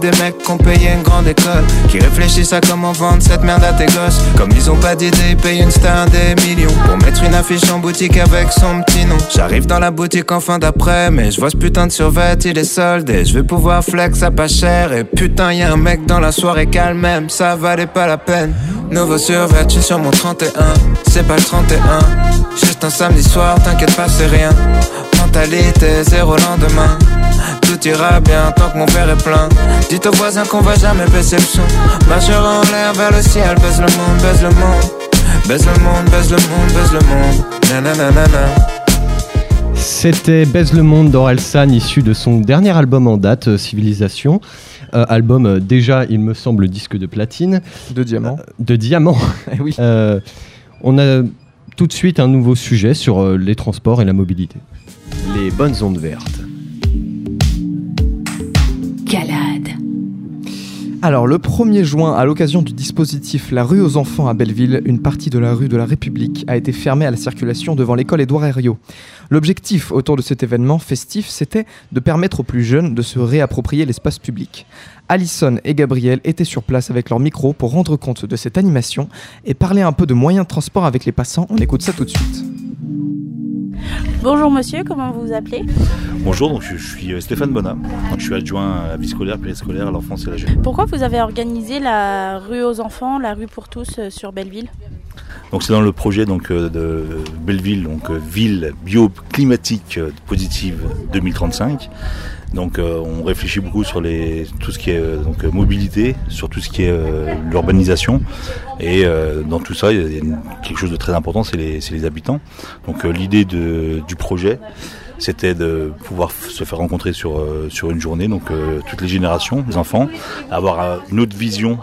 des mecs qui ont payé une grande école, qui réfléchissent à comment vendre cette merde à tes gosses. Comme ils ont pas d'idée, ils payent une star des millions pour mettre une affiche en boutique avec son petit nom. J'arrive dans la boutique en fin d'après, mais je vois ce putain de survêt, il est soldé. Je vais pouvoir flex à pas cher, et putain y'a un mec dans la soirée calme même, ça valait pas la peine. Nouveau survêt, je suis sur mon 31, c'est pas le 31. Juste un samedi soir, t'inquiète pas c'est rien. Mentalité, zéro lendemain. Tout ira bien tant que mon verre est plein. Dites aux voisins qu'on va jamais baisser le son. Marchera en l'air vers le ciel, baise le monde, baise le monde. Baise le monde, baise le monde, baise le monde. Nananana. C'était Baise le monde d'Orelsan, issu de son dernier album en date, Civilisation. Album déjà, il me semble, disque de platine. De diamant. De diamant. Oui. On a tout de suite un nouveau sujet sur les transports et la mobilité. Les bonnes ondes vertes. Calade. Alors, le 1er juin, à l'occasion du dispositif La rue aux enfants à Belleville, une partie de la rue de la République a été fermée à la circulation devant l'école Édouard Herriot. L'objectif autour de cet événement festif, c'était de permettre aux plus jeunes de se réapproprier l'espace public. Alison et Gabriel étaient sur place avec leur micro pour rendre compte de cette animation et parler un peu de moyens de transport avec les passants. On écoute ça tout de suite. Bonjour monsieur, comment vous vous appelez ? Bonjour, donc je suis Stéphane Bonnat, donc je suis adjoint à la vie scolaire, périscolaire, à l'enfance et à la jeunesse. Pourquoi vous avez organisé la rue aux enfants, la rue pour tous sur Belleville ? Donc c'est dans le projet de Belleville, ville bioclimatique positive 2035. Donc on réfléchit beaucoup sur tout ce qui est mobilité, sur tout ce qui est l'urbanisation. Et dans tout ça, il y a quelque chose de très important, c'est les habitants. Donc l'idée du projet, c'était de pouvoir se faire rencontrer sur une journée, toutes les générations, les enfants, avoir une autre vision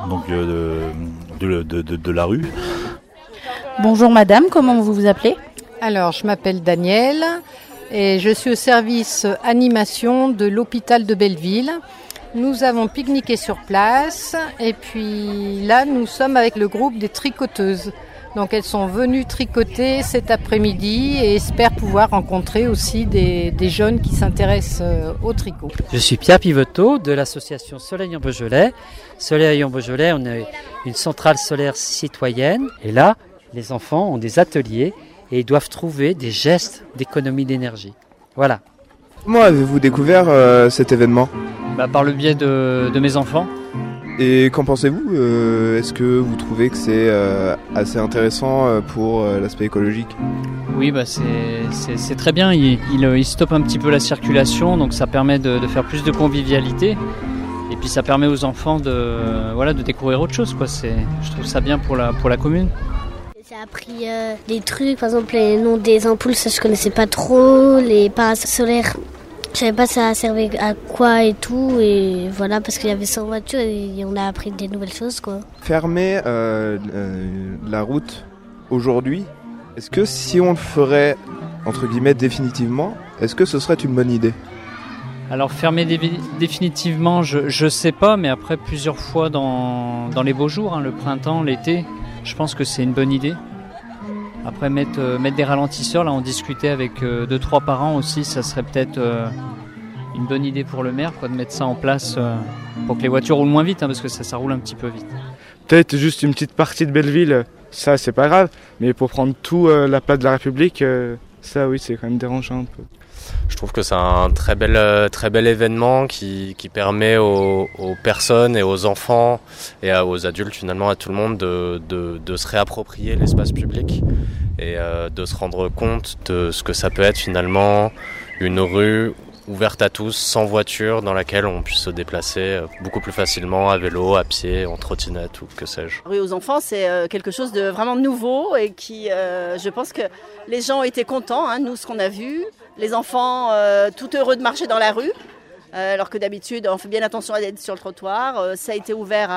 de la rue. Bonjour madame, comment vous vous appelez ? Alors, je m'appelle Danielle et je suis au service animation de l'hôpital de Belleville. Nous avons pique-niqué sur place et puis là, nous sommes avec le groupe des tricoteuses. Donc elles sont venues tricoter cet après-midi et espèrent pouvoir rencontrer aussi des jeunes qui s'intéressent au tricot. Je suis Pierre Pivoteau de l'association Soleil en Beaujolais. Soleil en Beaujolais, on est une centrale solaire citoyenne et là, les enfants ont des ateliers et ils doivent trouver des gestes d'économie d'énergie. Voilà. Comment avez-vous découvert cet événement ? Par le biais de mes enfants. Et qu'en pensez-vous ? Est-ce que vous trouvez que c'est assez intéressant pour l'aspect écologique ? Oui, c'est très bien. Il stoppe un petit peu la circulation, donc ça permet de faire plus de convivialité. Et puis ça permet aux enfants de découvrir autre chose, quoi. Je trouve ça bien pour la commune. J'ai appris des trucs, par exemple les noms des ampoules, ça je connaissais pas trop, les parasolaires, je savais pas ça servait à quoi et tout, et voilà, parce qu'il y avait 100 voitures et on a appris des nouvelles choses, quoi. Fermer la route aujourd'hui, est-ce que si on le ferait, entre guillemets, définitivement, est-ce que ce serait une bonne idée ? Alors fermer définitivement, je sais pas, mais après plusieurs fois dans les beaux jours, le printemps, l'été, je pense que c'est une bonne idée. Après mettre des ralentisseurs, là on discutait avec 2-3 parents aussi, ça serait peut-être une bonne idée pour le maire, de mettre ça en place pour que les voitures roulent moins vite, parce que ça roule un petit peu vite. Peut-être juste une petite partie de Belleville, ça c'est pas grave, mais pour prendre tout la place de la République, ça oui c'est quand même dérangeant un peu. Je trouve que c'est un très bel événement qui permet aux personnes et aux enfants et aux adultes, finalement à tout le monde, de se réapproprier l'espace public et de se rendre compte de ce que ça peut être finalement une rue ouverte à tous, sans voiture, dans laquelle on puisse se déplacer beaucoup plus facilement à vélo, à pied, en trottinette ou que sais-je. La rue aux enfants, c'est quelque chose de vraiment nouveau et qui, je pense que les gens ont été contents, nous, ce qu'on a vu. Les enfants, tout heureux de marcher dans la rue, alors que d'habitude, on fait bien attention à être sur le trottoir. Ça a été ouvert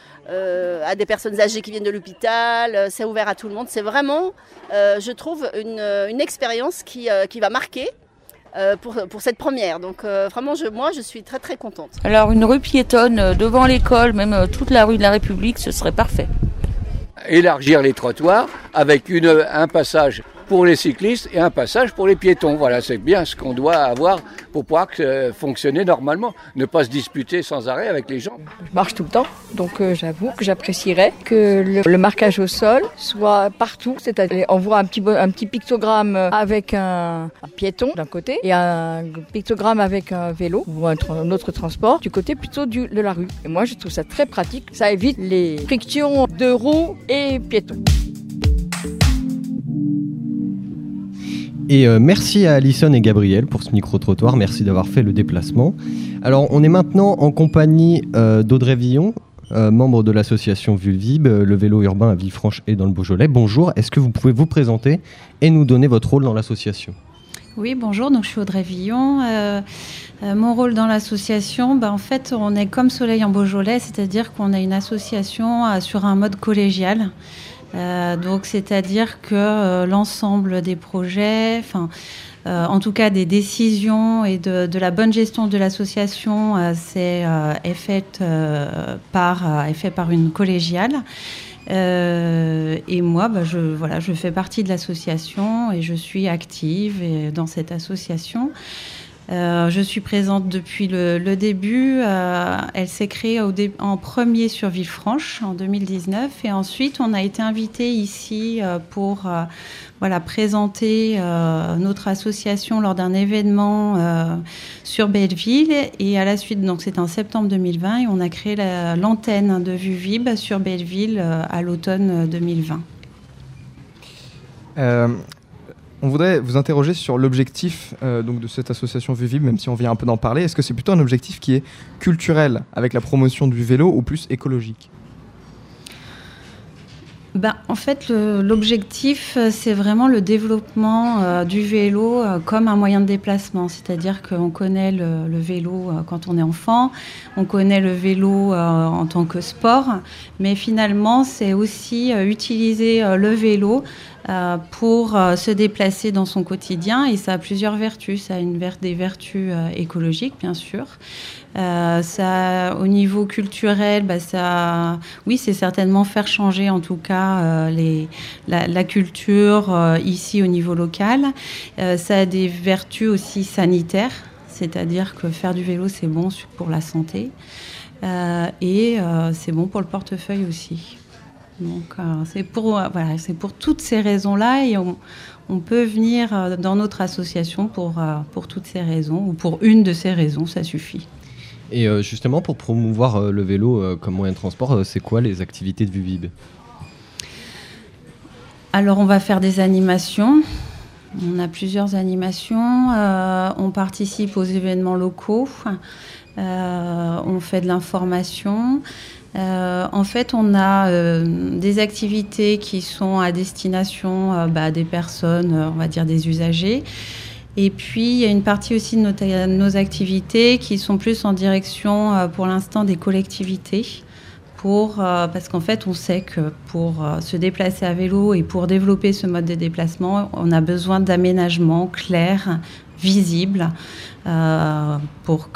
à des personnes âgées qui viennent de l'hôpital, c'est ouvert à tout le monde. C'est vraiment, je trouve, une expérience qui va marquer pour cette première. Donc vraiment, moi, je suis très très contente. Alors une rue piétonne devant l'école, même toute la rue de la République, ce serait parfait. Élargir les trottoirs avec un passage pour les cyclistes et un passage pour les piétons. Voilà, c'est bien ce qu'on doit avoir pour pouvoir fonctionner normalement, ne pas se disputer sans arrêt avec les gens. Je marche tout le temps, donc j'avoue que j'apprécierais que le marquage au sol soit partout, c'est-à-dire on voit un petit pictogramme avec un piéton d'un côté et un pictogramme avec un vélo ou un autre transport du côté plutôt de la rue. Et moi je trouve ça très pratique, ça évite les frictions de roues et piétons. Et merci à Alison et Gabriel pour ce micro-trottoir, merci d'avoir fait le déplacement. Alors on est maintenant en compagnie d'Audrey Villon, membre de l'association Vulvib, le vélo urbain à Villefranche et dans le Beaujolais. Bonjour, est-ce que vous pouvez vous présenter et nous donner votre rôle dans l'association ? Oui, bonjour, donc je suis Audrey Villon. Mon rôle dans l'association, en fait, on est comme Soleil en Beaujolais, c'est-à-dire qu'on a une association sur un mode collégial. Donc, c'est-à-dire que l'ensemble des projets, en tout cas des décisions et de la bonne gestion de l'association, est fait par une collégiale. Et moi, je fais partie de l'association et je suis active dans cette association. Je suis présente depuis le début. Elle s'est créée en premier sur Villefranche en 2019 et ensuite on a été invité ici pour présenter notre association lors d'un événement sur Belleville et à la suite, donc c'était en septembre 2020 et on a créé l'antenne de Vulvib sur Belleville à l'automne 2020. On voudrait vous interroger sur l'objectif donc de cette association Vulvib, même si on vient un peu d'en parler. Est-ce que c'est plutôt un objectif qui est culturel, avec la promotion du vélo, ou plus écologique ? En fait, l'objectif, c'est vraiment le développement du vélo comme un moyen de déplacement. C'est-à-dire qu'on connaît le vélo quand on est enfant, on connaît le vélo en tant que sport, mais finalement, c'est aussi utiliser le vélo pour se déplacer dans son quotidien et ça a plusieurs vertus. Ça a des vertus écologiques, bien sûr. Ça, au niveau culturel, c'est certainement faire changer en tout cas la culture ici au niveau local. Ça a des vertus aussi sanitaires, c'est-à-dire que faire du vélo c'est bon pour la santé et c'est bon pour le portefeuille aussi. Donc c'est pour toutes ces raisons-là et on peut venir dans notre association pour toutes ces raisons ou pour une de ces raisons, ça suffit. Et justement, pour promouvoir le vélo comme moyen de transport, c'est quoi les activités de Vulvib ? Alors, on va faire des animations. On a plusieurs animations. On participe aux événements locaux. On fait de l'information. En fait, on a des activités qui sont à destination des personnes, on va dire des usagers. Et puis, il y a une partie aussi de nos activités qui sont plus en direction, pour l'instant, des collectivités. Parce qu'en fait, on sait que pour se déplacer à vélo et pour développer ce mode de déplacement, on a besoin d'aménagements clairs, visibles, pour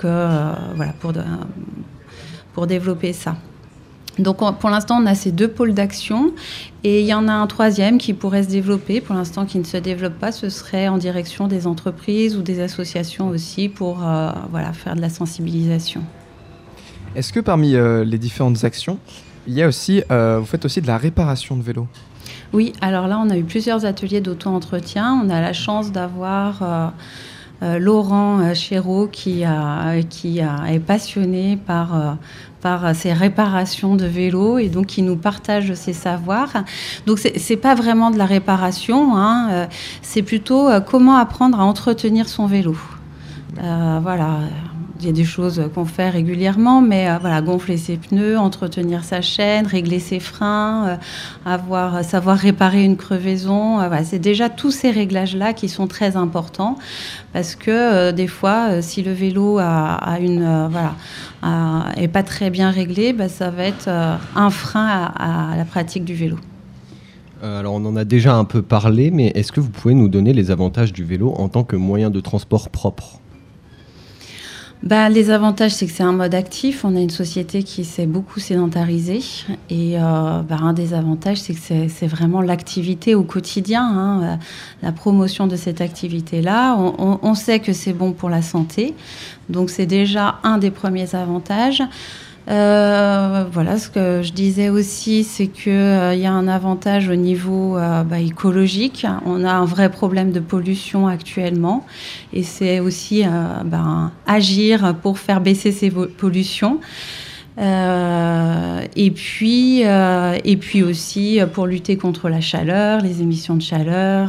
développer ça. Donc pour l'instant, on a ces deux pôles d'action et il y en a un troisième qui pourrait se développer. Pour l'instant, qui ne se développe pas, ce serait en direction des entreprises ou des associations aussi pour faire de la sensibilisation. Est-ce que parmi les différentes actions, il y a aussi, vous faites aussi de la réparation de vélos ? Oui, alors là, on a eu plusieurs ateliers d'auto-entretien. On a la chance d'avoir Laurent Chéreau qui est passionné par ces réparations de vélos et donc qui nous partage ses savoirs. Donc c'est pas vraiment de la réparation, c'est plutôt comment apprendre à entretenir son vélo. Il y a des choses qu'on fait régulièrement, mais gonfler ses pneus, entretenir sa chaîne, régler ses freins, savoir réparer une crevaison. C'est déjà tous ces réglages-là qui sont très importants parce que des fois, si le vélo est pas très bien réglé, ça va être un frein à la pratique du vélo. Alors on en a déjà un peu parlé, mais est-ce que vous pouvez nous donner les avantages du vélo en tant que moyen de transport propre ? Les avantages, c'est que c'est un mode actif. On a une société qui s'est beaucoup sédentarisée. Et un des avantages, c'est que c'est vraiment l'activité au quotidien, la promotion de cette activité-là. On sait que c'est bon pour la santé. Donc, c'est déjà un des premiers avantages. Ce que je disais aussi, c'est qu'il y a un avantage au niveau écologique. On a un vrai problème de pollution actuellement et c'est aussi agir pour faire baisser ces pollutions. Et puis aussi pour lutter contre la chaleur, les émissions de chaleur.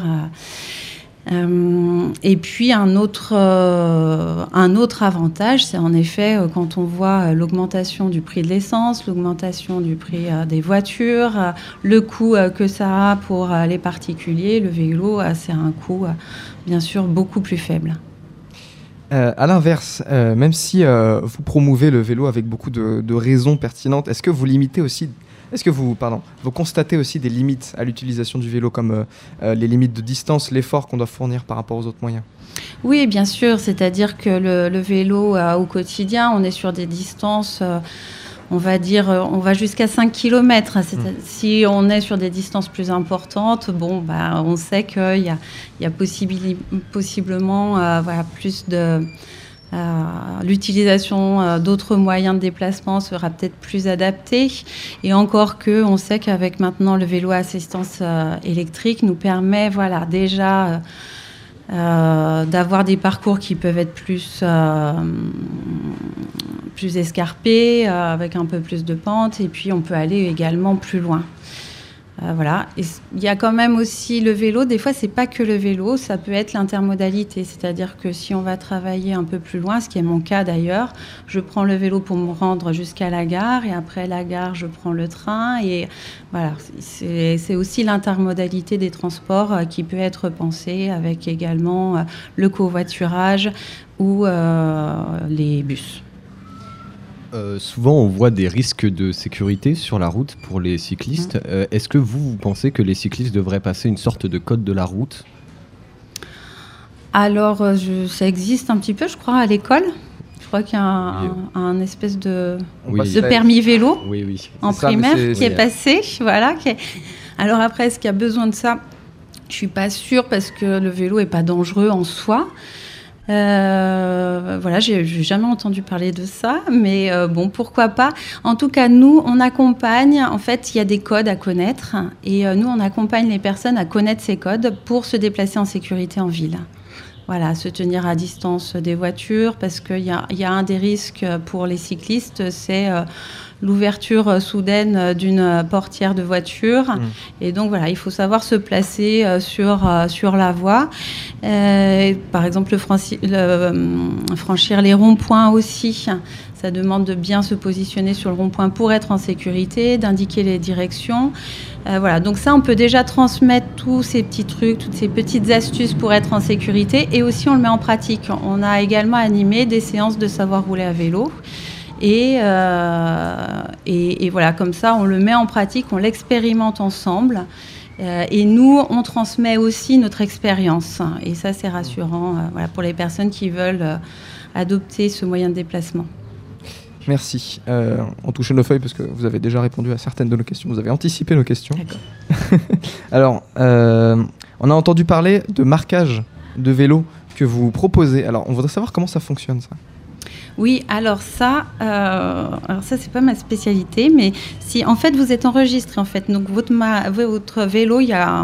Et puis un autre avantage, c'est en effet quand on voit l'augmentation du prix de l'essence, l'augmentation du prix des voitures, le coût que ça a pour les particuliers, le vélo, c'est un coût bien sûr beaucoup plus faible. À l'inverse, même si vous promouvez le vélo avec beaucoup de raisons pertinentes, est-ce que vous limitez aussi vous constatez aussi des limites à l'utilisation du vélo, comme les limites de distance, l'effort qu'on doit fournir par rapport aux autres moyens ? Oui, bien sûr. C'est-à-dire que le vélo, au quotidien, on est sur des distances, on va jusqu'à 5 km. Si on est sur des distances plus importantes, on sait qu'il y a possiblement plus de... l'utilisation d'autres moyens de déplacement sera peut-être plus adaptée. Et encore on sait qu'avec maintenant le vélo à assistance électrique nous permet déjà d'avoir des parcours qui peuvent être plus escarpés, avec un peu plus de pente, et puis on peut aller également plus loin. Et il y a quand même aussi le vélo. Des fois, c'est pas que le vélo, ça peut être l'intermodalité. C'est-à-dire que si on va travailler un peu plus loin, ce qui est mon cas d'ailleurs, je prends le vélo pour me rendre jusqu'à la gare et après la gare, je prends le train. Et voilà, c'est aussi l'intermodalité des transports qui peut être pensée avec également le covoiturage ou les bus. Souvent, on voit des risques de sécurité sur la route pour les cyclistes. Est-ce que vous pensez que les cyclistes devraient passer une sorte de code de la route ? Alors, ça existe un petit peu, je crois, à l'école. Je crois qu'il y a un espèce de permis vélo en primaire qui est passé. Alors après, est-ce qu'il y a besoin de ça ? Je ne suis pas sûre parce que le vélo n'est pas dangereux en soi. J'ai jamais entendu parler de ça, mais pourquoi pas. En tout cas, nous, on accompagne. En fait, il y a des codes à connaître, et nous, on accompagne les personnes à connaître ces codes pour se déplacer en sécurité en ville. Se tenir à distance des voitures, parce qu'il y a un des risques pour les cyclistes, c'est l'ouverture soudaine d'une portière de voiture. Et donc il faut savoir se placer sur la voie. Par exemple, franchir les ronds-points aussi. Ça demande de bien se positionner sur le rond-point pour être en sécurité, d'indiquer les directions. Donc ça, on peut déjà transmettre tous ces petits trucs, toutes ces petites astuces pour être en sécurité. Et aussi, on le met en pratique. On a également animé des séances de savoir rouler à vélo. Et comme ça, on le met en pratique, on l'expérimente ensemble. Et nous, on transmet aussi notre expérience. Et ça, c'est rassurant pour les personnes qui veulent adopter ce moyen de déplacement. Merci. On touche nos feuilles parce que vous avez déjà répondu à certaines de nos questions. Vous avez anticipé nos questions. D'accord. Alors, on a entendu parler de marquage de vélo que vous proposez. Alors, on voudrait savoir comment ça fonctionne, ça. Oui, alors ça, c'est pas ma spécialité, mais si en fait vous êtes enregistré, donc votre vélo, il y a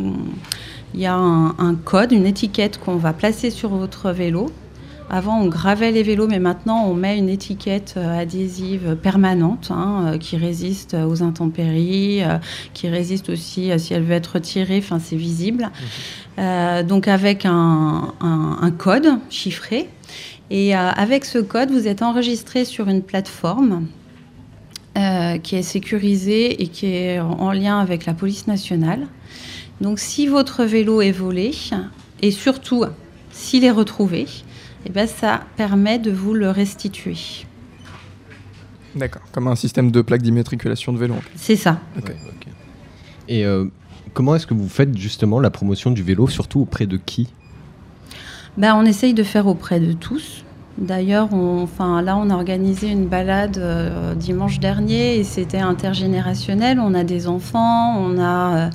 un code, une étiquette qu'on va placer sur votre vélo. Avant, on gravait les vélos, mais maintenant, on met une étiquette adhésive permanente qui résiste aux intempéries, qui résiste aussi si elle veut être retirée, c'est visible. Donc, avec un code chiffré. Et avec ce code, vous êtes enregistré sur une plateforme qui est sécurisée et qui est en lien avec la police nationale. Donc, si votre vélo est volé, et surtout s'il est retrouvé, ça permet de vous le restituer. D'accord, comme un système de plaque d'immatriculation de vélo. C'est ça. Okay. Et comment est-ce que vous faites justement la promotion du vélo, surtout auprès de qui ? On essaye de faire auprès de tous. D'ailleurs, on a organisé une balade dimanche dernier et c'était intergénérationnel. On a des enfants, on a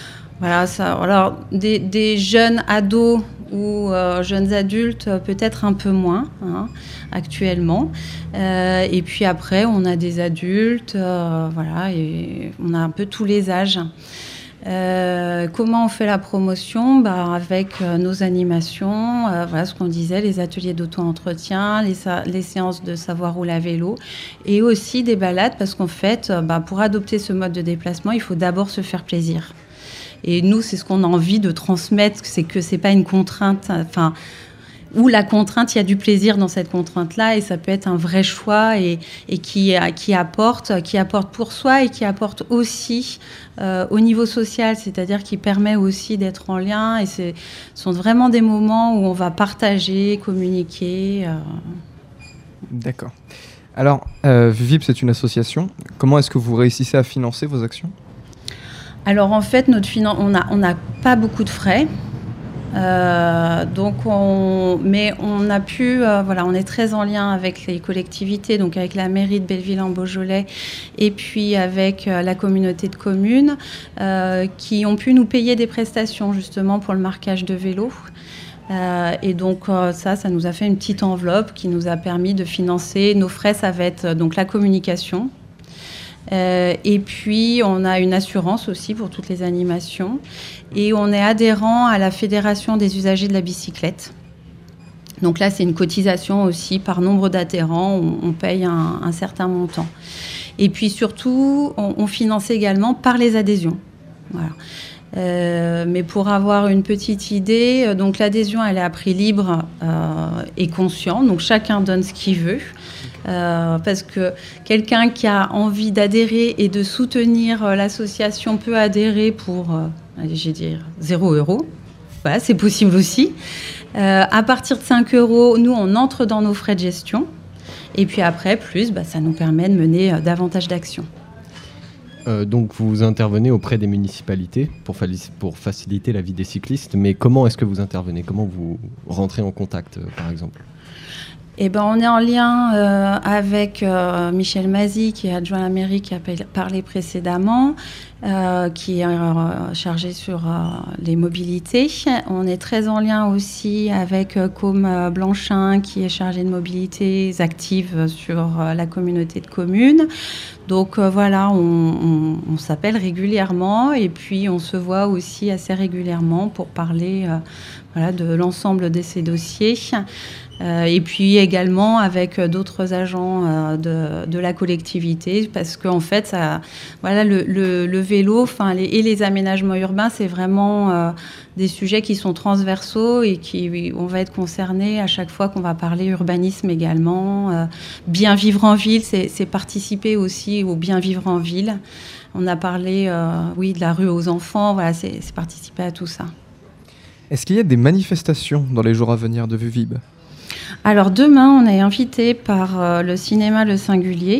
des jeunes ados ou jeunes adultes, peut-être un peu moins actuellement. Et puis après, on a des adultes, et on a un peu tous les âges. Comment on fait la promotion ? Avec nos animations, ce qu'on disait, les ateliers d'auto-entretien, les séances de savoir rouler à vélo et aussi des balades parce qu'en fait, pour adopter ce mode de déplacement, il faut d'abord se faire plaisir. Et nous, c'est ce qu'on a envie de transmettre, c'est que c'est pas une contrainte, où la contrainte, il y a du plaisir dans cette contrainte-là et ça peut être un vrai choix et qui apporte pour soi et qui apporte aussi au niveau social, c'est-à-dire qui permet aussi d'être en lien et ce sont vraiment des moments où on va partager, communiquer. D'accord. Alors, Vivib, c'est une association. Comment est-ce que vous réussissez à financer vos actions ? Alors en fait, on n'a pas beaucoup de frais. Mais on a pu, on est très en lien avec les collectivités, donc avec la mairie de Belleville-en-Beaujolais et puis avec la communauté de communes qui ont pu nous payer des prestations justement pour le marquage de vélos. Et donc ça nous a fait une petite enveloppe qui nous a permis de financer. Nos frais, ça va être donc la communication. Et puis on a une assurance aussi pour toutes les animations et on est adhérent à la Fédération des usagers de la bicyclette. Donc là c'est une cotisation aussi par nombre d'adhérents, on paye un certain montant. Et puis surtout on finance également par les adhésions. Voilà. Mais pour avoir une petite idée, donc l'adhésion elle est à prix libre et conscient, donc chacun donne ce qu'il veut. Parce que quelqu'un qui a envie d'adhérer et de soutenir l'association peut adhérer pour, 0 €. Voilà, c'est possible aussi. À partir de 5 €, nous, on entre dans nos frais de gestion. Et puis après, plus, ça nous permet de mener davantage d'actions. Donc vous intervenez auprès des municipalités pour faciliter la vie des cyclistes. Mais comment est-ce que vous intervenez ? Comment vous rentrez en contact, par exemple ? On est en lien avec Michel Mazy, qui est adjoint à la mairie, qui a parlé précédemment, qui est chargé sur les mobilités. On est très en lien aussi avec Com Blanchin, qui est chargé de mobilités actives sur la communauté de communes. Donc on s'appelle régulièrement et puis on se voit aussi assez régulièrement pour parler de l'ensemble de ces dossiers. Et puis également avec d'autres agents de la collectivité, parce qu'en fait, le vélo, et les aménagements urbains, c'est vraiment des sujets qui sont transversaux et on va être concerné à chaque fois qu'on va parler urbanisme également. Bien vivre en ville, c'est participer aussi au bien vivre en ville. On a parlé, de la rue aux enfants, c'est participer à tout ça. Est-ce qu'il y a des manifestations dans les jours à venir de Vivib ? Alors demain, on est invité par le cinéma Le Singulier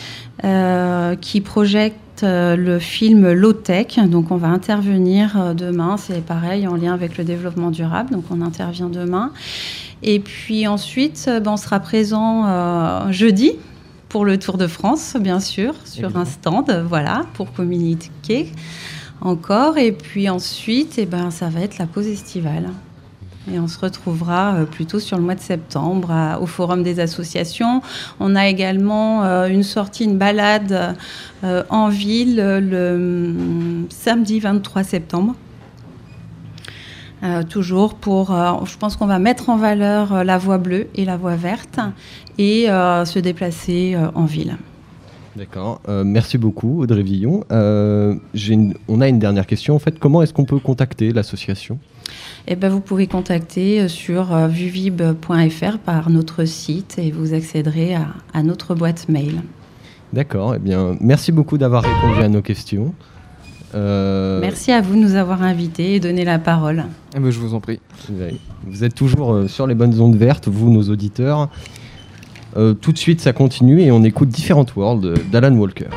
qui projette le film Low-Tech. Donc on va intervenir demain, c'est pareil, en lien avec le développement durable. Donc on intervient demain. Et puis ensuite, on sera présent jeudi pour le Tour de France, bien sûr, sur un stand, pour communiquer encore. Et puis ensuite, ça va être la pause estivale. Et on se retrouvera plutôt sur le mois de septembre au Forum des associations. On a également une balade en ville le samedi 23 septembre. Toujours je pense qu'on va mettre en valeur la voie bleue et la voie verte et se déplacer en ville. D'accord. Merci beaucoup, Audrey Villon. On a une dernière question. En fait, comment est-ce qu'on peut contacter l'association ? Vous pouvez contacter sur vivib.fr par notre site et vous accéderez à notre boîte mail. D'accord. Merci beaucoup d'avoir répondu à nos questions. Merci à vous de nous avoir invités et donné la parole. Je vous en prie. Vous êtes toujours sur les bonnes ondes vertes, vous, nos auditeurs. Tout de suite, ça continue et on écoute Different World d'Alan Walker.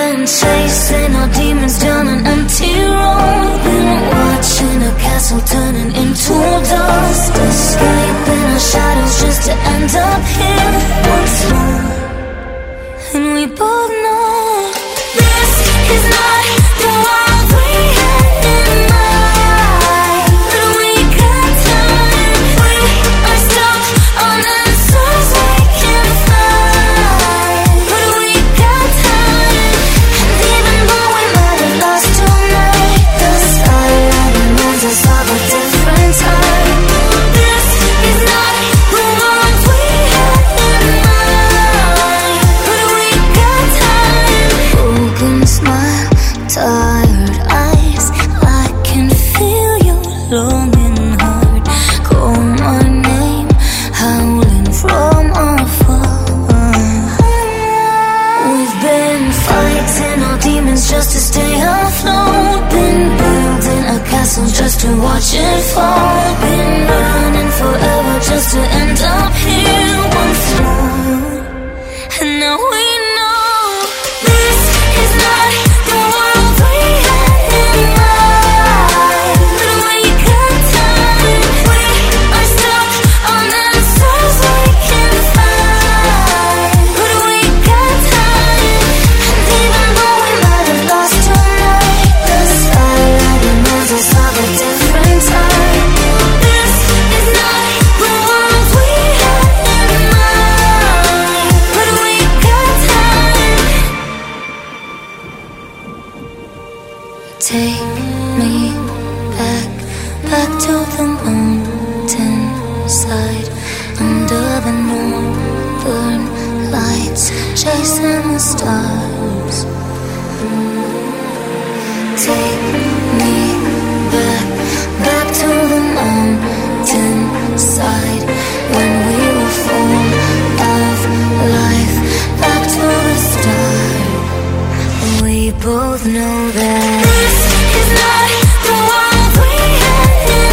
been chasing our demons down an empty road. Been watching a castle turning into dust. Escaping our shadows just to end up here once more. And we both know this is not the world we had in mind. But we got time. We are stuck on answers we can't find. But we got time. And even though we might have lost tonight, the starlight reminds us of a different time. This is not the world we had in mind. But we got time. Broken smile, tired eyes. I can feel your longing heart. Call my name, howling from afar. We've been fighting our demons just to stay afloat. Been building a castle just to watch it fall. Been running forever just to end up here once more. And now we know this is not the world we had in mind. But we got time. We are stuck on answers we can't find. But we got time. And even though we might have lost tonight, the starlight reminds us of a different time. This is not the world we had in mind. But we got time. Take me back to the mountain side, under the northern lights, chasing the stars. Take me back to the mountain side, when we were full of life, back to the start. We both know that this is not the world we had in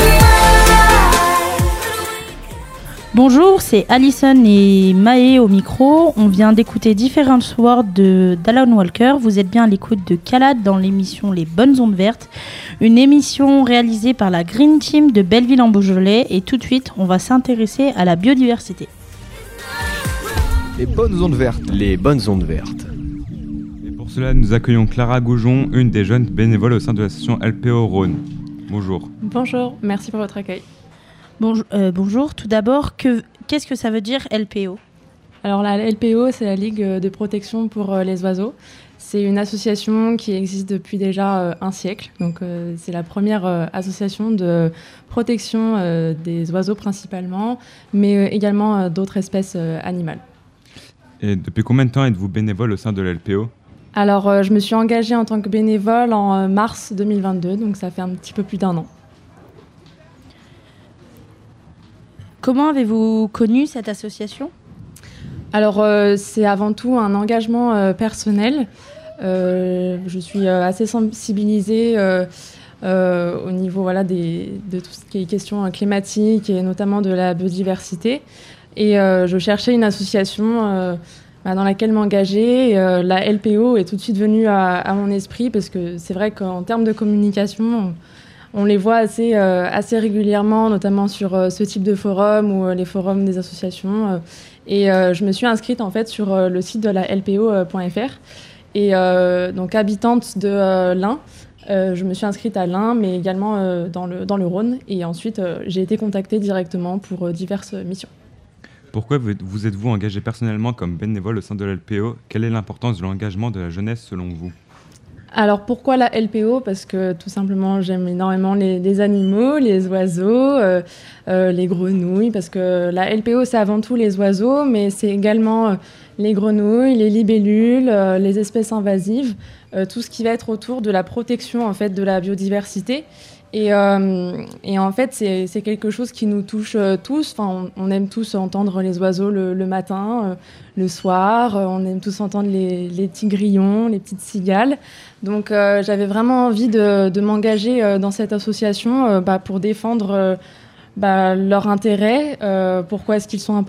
mind. Bonjour, c'est Alison et Maë au micro. On vient d'écouter Different World d'Alan Walker. Vous êtes bien à l'écoute de Calade dans l'émission Les Bonnes Ondes Vertes, une émission réalisée par la Green Team de Belleville en Beaujolais. Et tout de suite, on va s'intéresser à la biodiversité. Les bonnes ondes vertes. Les bonnes ondes vertes. Et pour cela, nous accueillons Clara Goujon, une des jeunes bénévoles au sein de l'association LPO Rhône. Bonjour. Bonjour, merci pour votre accueil. Bonjour, tout d'abord, qu'est-ce que ça veut dire LPO ? Alors la LPO, c'est la Ligue de protection pour les oiseaux. C'est une association qui existe depuis déjà un siècle. Donc c'est la première association de protection des oiseaux principalement, mais également d'autres espèces animales. Et depuis combien de temps êtes-vous bénévole au sein de la LPO ? Alors je me suis engagée en tant que bénévole en mars 2022, donc ça fait un petit peu plus d'1 an. Comment avez-vous connu cette association ? Alors, c'est avant tout un engagement personnel. Je suis assez sensibilisée au niveau de tout ce qui est question climatique et notamment de la biodiversité. Et je cherchais une association dans laquelle m'engager. La LPO est tout de suite venue à mon esprit parce que c'est vrai qu'en termes de communication, on les voit assez régulièrement, notamment sur ce type de forum ou les forums des associations. Et je me suis inscrite en fait sur le site de la lpo.fr. Et donc habitante de l'Ain, je me suis inscrite à l'Ain, mais également dans le Rhône. Et ensuite, j'ai été contactée directement pour diverses missions. Pourquoi vous êtes-vous engagé personnellement comme bénévole au sein de la LPO ? Quelle est l'importance de l'engagement de la jeunesse selon vous ? Alors pourquoi la LPO ? Parce que tout simplement j'aime énormément les animaux, les oiseaux, les grenouilles, parce que la LPO c'est avant tout les oiseaux, mais c'est également les grenouilles, les libellules, les espèces invasives, tout ce qui va être autour de la protection en fait de la biodiversité. Et en fait, c'est quelque chose qui nous touche tous. Enfin, on aime tous entendre les oiseaux le matin, le soir. On aime tous entendre les petits grillons, les petites cigales. Donc, j'avais vraiment envie de m'engager dans cette association pour défendre leur intérêt. Pourquoi est-ce qu'ils sont importants ?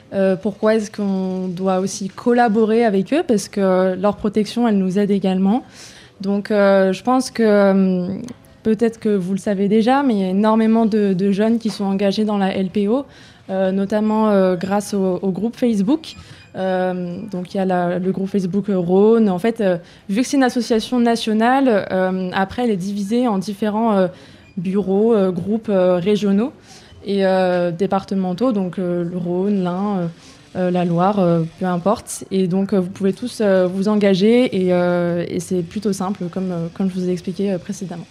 Pourquoi est-ce qu'on doit aussi collaborer avec eux? Parce que leur protection, elle nous aide également. Donc je pense que peut-être que vous le savez déjà, mais il y a énormément de jeunes qui sont engagés dans la LPO, notamment grâce au groupe Facebook. Donc il y a le groupe Facebook Rhône. En fait, vu que c'est une association nationale, après elle est divisée en différents bureaux, groupes régionaux et départementaux, donc le Rhône, l'Ain, la Loire, peu importe. Et donc vous pouvez tous vous engager et c'est plutôt simple, comme je vous ai expliqué précédemment.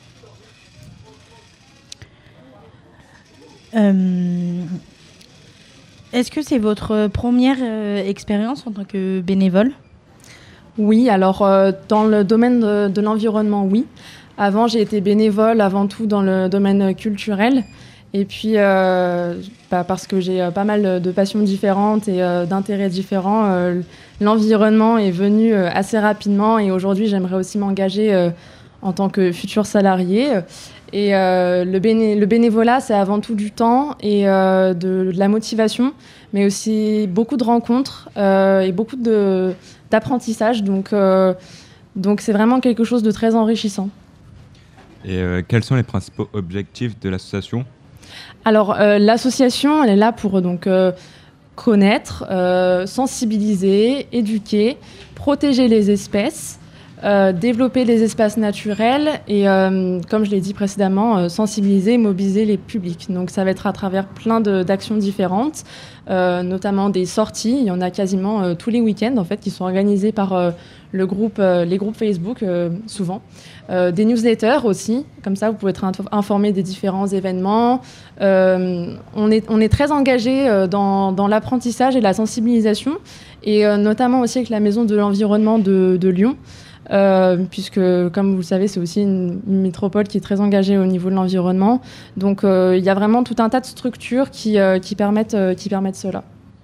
Est-ce que c'est votre première expérience en tant que bénévole? Oui, alors dans le domaine de l'environnement, oui. Avant, j'ai été bénévole avant tout dans le domaine culturel. Et puis, parce que j'ai pas mal de passions différentes et d'intérêts différents, l'environnement est venu assez rapidement. Et aujourd'hui, j'aimerais aussi m'engager en tant que futur salarié. Et le bénévolat, c'est avant tout du temps et de la motivation, mais aussi beaucoup de rencontres et beaucoup d'apprentissage. Donc c'est vraiment quelque chose de très enrichissant. Et quels sont les principaux objectifs de l'association ? Alors, l'association, elle est là pour connaître, sensibiliser, éduquer, protéger les espèces, développer les espaces naturels et, comme je l'ai dit précédemment, sensibiliser, mobiliser les publics. Donc ça va être à travers plein d'actions différentes, notamment des sorties. Il y en a quasiment tous les week-ends en fait, qui sont organisées par les groupes Facebook, souvent. Des newsletters aussi, comme ça vous pouvez être informé des différents événements. On est très engagé dans l'apprentissage et la sensibilisation, et notamment aussi avec la Maison de l'Environnement de Lyon. Puisque, comme vous le savez, c'est aussi une métropole qui est très engagée au niveau de l'environnement. Donc, il y a vraiment tout un tas de structures qui permettent cela.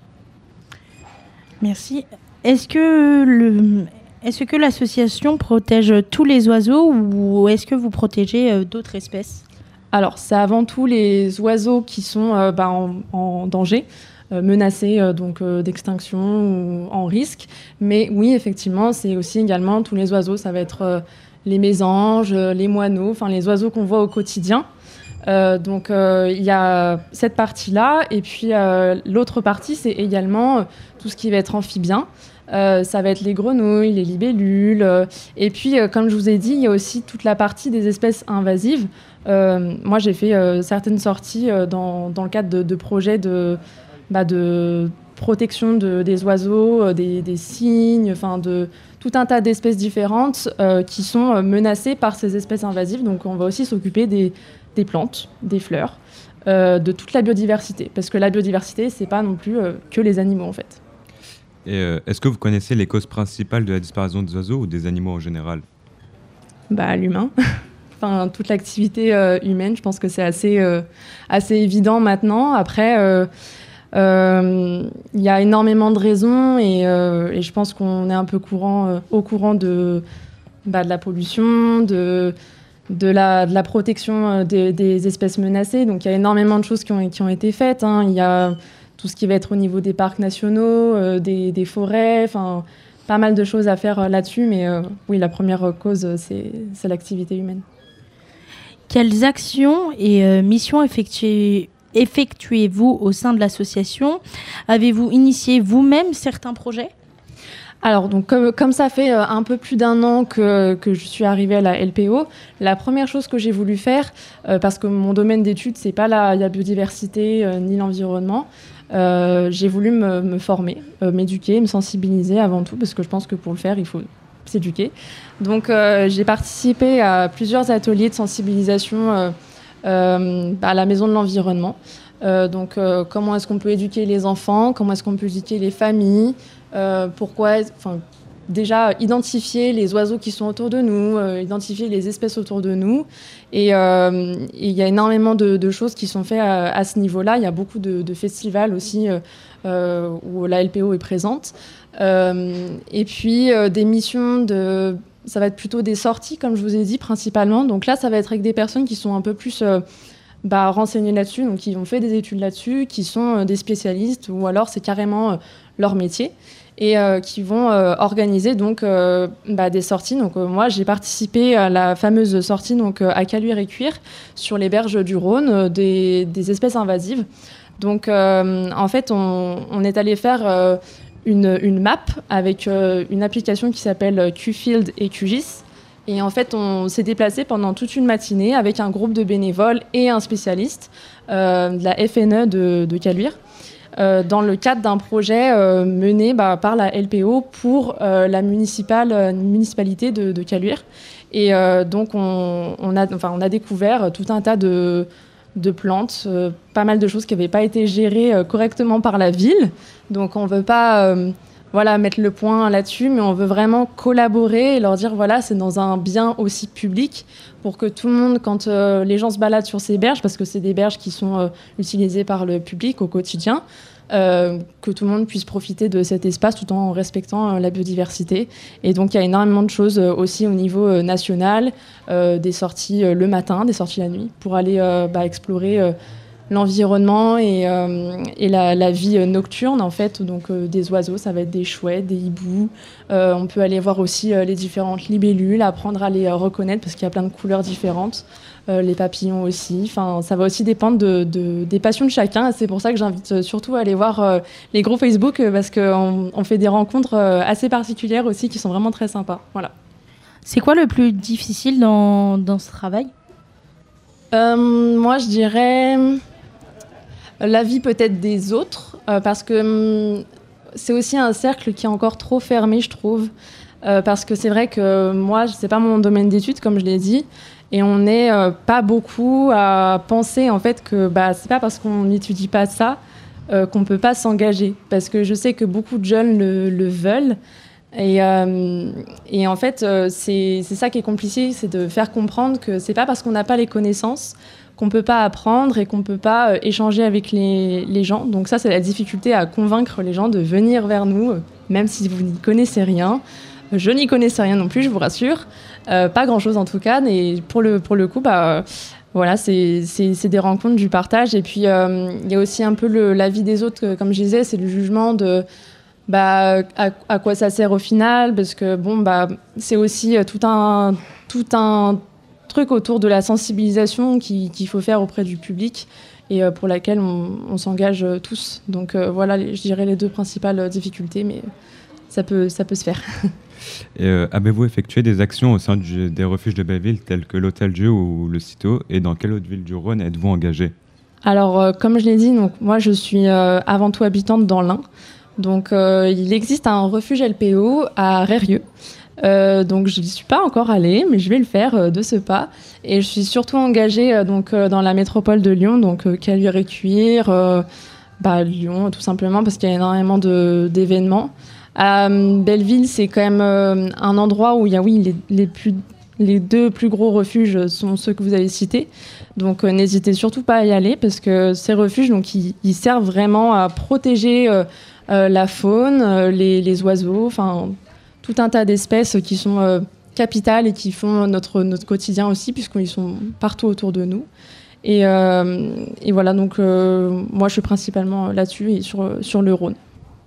Merci. Est-ce que l'association protège tous les oiseaux ou est-ce que vous protégez d'autres espèces ? Alors, c'est avant tout les oiseaux qui sont en danger, menacés d'extinction ou en risque. Mais oui, effectivement, c'est aussi également tous les oiseaux. Ça va être les mésanges, les moineaux, enfin les oiseaux qu'on voit au quotidien. Il y a cette partie-là. Et puis, l'autre partie, c'est également tout ce qui va être amphibien. Ça va être les grenouilles, les libellules. Et puis, comme je vous ai dit, il y a aussi toute la partie des espèces invasives. Moi, j'ai fait certaines sorties dans le cadre de projets de protection des oiseaux, des cygnes, enfin de tout un tas d'espèces différentes qui sont menacées par ces espèces invasives. Donc on va aussi s'occuper des plantes, des fleurs, de toute la biodiversité. Parce que la biodiversité, c'est pas non plus que les animaux en fait. Et est-ce que vous connaissez les causes principales de la disparition des oiseaux ou des animaux en général ? L'humain. Enfin, toute l'activité humaine, je pense que c'est assez évident maintenant. Après, il y a énormément de raisons et je pense qu'on est un peu au courant de la pollution, de la protection des espèces menacées. Donc il y a énormément de choses qui ont été faites. Il y a tout ce qui va être au niveau des parcs nationaux, des forêts, enfin pas mal de choses à faire là-dessus. Mais oui, la première cause, c'est l'activité humaine. Quelles actions et missions effectuez-vous au sein de l'association ? Avez-vous initié vous-même certains projets ? Alors, donc, comme ça fait un peu plus d'1 an que je suis arrivée à la LPO, la première chose que j'ai voulu faire, parce que mon domaine d'études, c'est pas la biodiversité ni l'environnement, j'ai voulu me former, m'éduquer, me sensibiliser avant tout, parce que je pense que pour le faire, il faut s'éduquer. Donc, j'ai participé à plusieurs ateliers de sensibilisation à la Maison de l'Environnement. Comment est-ce qu'on peut éduquer les enfants, comment est-ce qu'on peut éduquer les familles, déjà identifier les oiseaux qui sont autour de nous, identifier les espèces autour de nous. Et il y a énormément de choses qui sont faites à ce niveau-là. Il y a beaucoup de festivals aussi où la LPO est présente. Et puis des missions ça va être plutôt des sorties, comme je vous ai dit, principalement. Donc là, ça va être avec des personnes qui sont un peu plus renseigner là-dessus, donc qui ont fait des études là-dessus, qui sont des spécialistes, ou alors c'est carrément leur métier, et qui vont organiser donc des sorties. Donc moi j'ai participé à la fameuse sortie donc à Caluire-et-Cuire sur les berges du Rhône des espèces invasives. Donc en fait on est allé faire une map avec une application qui s'appelle QField et QGIS. Et en fait, on s'est déplacé pendant toute une matinée avec un groupe de bénévoles et un spécialiste de la FNE de Caluire, dans le cadre d'un projet mené par la LPO pour la municipalité de Caluire. Et donc, on a découvert tout un tas de plantes, pas mal de choses qui n'avaient pas été gérées correctement par la ville. Donc, on ne veut pas... mettre le point là-dessus, mais on veut vraiment collaborer et leur dire, c'est dans un bien aussi public pour que tout le monde, quand les gens se baladent sur ces berges, parce que c'est des berges qui sont utilisées par le public au quotidien, que tout le monde puisse profiter de cet espace tout en respectant la biodiversité. Et donc, il y a énormément de choses aussi au niveau national, des sorties le matin, des sorties la nuit, pour aller explorer l'environnement et la vie nocturne, en fait. Donc, des oiseaux, ça va être des chouettes, des hiboux. On peut aller voir aussi les différentes libellules, apprendre à les reconnaître parce qu'il y a plein de couleurs différentes. Les papillons aussi. Enfin, ça va aussi dépendre des passions de chacun. C'est pour ça que j'invite surtout à aller voir les groupes Facebook parce qu'on fait des rencontres assez particulières aussi qui sont vraiment très sympas. Voilà. C'est quoi le plus difficile dans ce travail ? Moi, je dirais la vie peut-être des autres parce que c'est aussi un cercle qui est encore trop fermé, je trouve. Parce que c'est vrai que moi, c'est pas mon domaine d'études, comme je l'ai dit. Et on n'est pas beaucoup à penser en fait que c'est pas parce qu'on n'étudie pas ça qu'on peut pas s'engager. Parce que je sais que beaucoup de jeunes le veulent. Et en fait, c'est ça qui est compliqué, c'est de faire comprendre que c'est pas parce qu'on n'a pas les connaissances qu'on peut pas apprendre et qu'on peut pas échanger avec les gens. Donc ça, c'est la difficulté à convaincre les gens de venir vers nous, même si vous n'y connaissez rien. Je n'y connaissais rien non plus, je vous rassure. Pas grand-chose en tout cas. Mais pour le coup, c'est des rencontres, du partage. Et puis, il y a aussi un peu la vie des autres, comme je disais, c'est le jugement de à quoi ça sert au final. Parce que, c'est aussi tout un truc autour de la sensibilisation qu'il faut faire auprès du public et pour laquelle on s'engage tous. Donc, je dirais les deux principales difficultés, mais ça peut se faire. Et avez-vous effectué des actions au sein des refuges de Belleville tels que l'Hôtel-Dieu ou le Citeaux, et dans quelle autre ville du Rhône êtes-vous engagé ? Alors, comme je l'ai dit, donc, moi je suis avant tout habitante dans l'Ain. Donc il existe un refuge LPO à Rérieux. Donc je n'y suis pas encore allée, mais je vais le faire de ce pas. Et je suis surtout engagée dans la métropole de Lyon, donc Caluire-et-Cuire, Lyon tout simplement, parce qu'il y a énormément d'événements. Belleville, c'est quand même un endroit où il y a les deux plus gros refuges sont ceux que vous avez cités. Donc n'hésitez surtout pas à y aller parce que ces refuges, donc, ils servent vraiment à protéger la faune, les oiseaux, enfin tout un tas d'espèces qui sont capitales et qui font notre quotidien aussi puisqu'ils sont partout autour de nous. Et voilà, donc moi je suis principalement là-dessus et sur le Rhône.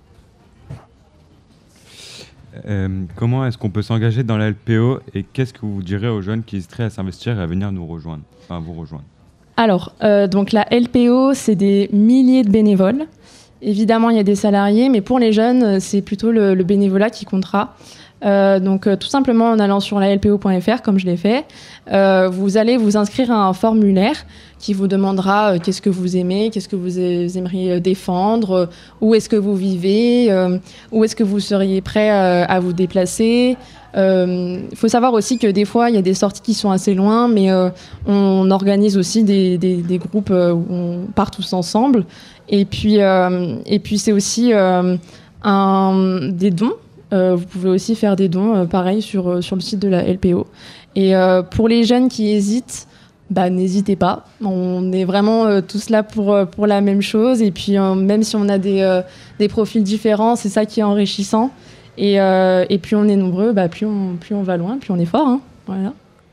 Comment est-ce qu'on peut s'engager dans la LPO et qu'est-ce que vous direz aux jeunes qui hésiteraient à s'investir et à venir vous rejoindre ? Alors, donc la LPO, c'est des milliers de bénévoles. Évidemment, il y a des salariés, mais pour les jeunes, c'est plutôt le bénévolat qui comptera. Donc, tout simplement en allant sur la lpo.fr, comme je l'ai fait, vous allez vous inscrire à un formulaire qui vous demandera qu'est-ce que vous aimez, qu'est-ce que vous aimeriez défendre, où est-ce que vous vivez, où est-ce que vous seriez prêt à vous déplacer. Il faut savoir aussi que des fois, il y a des sorties qui sont assez loin, mais on organise aussi des groupes où on part tous ensemble. Et puis c'est aussi des dons. Vous pouvez aussi faire des dons, pareil, sur le site de la LPO. Et pour les jeunes qui hésitent, n'hésitez pas. On est vraiment tous là pour la même chose. Et puis, même si on a des profils différents, c'est ça qui est enrichissant. Et plus on est nombreux, plus on va loin, plus on est fort. Hein. Voilà.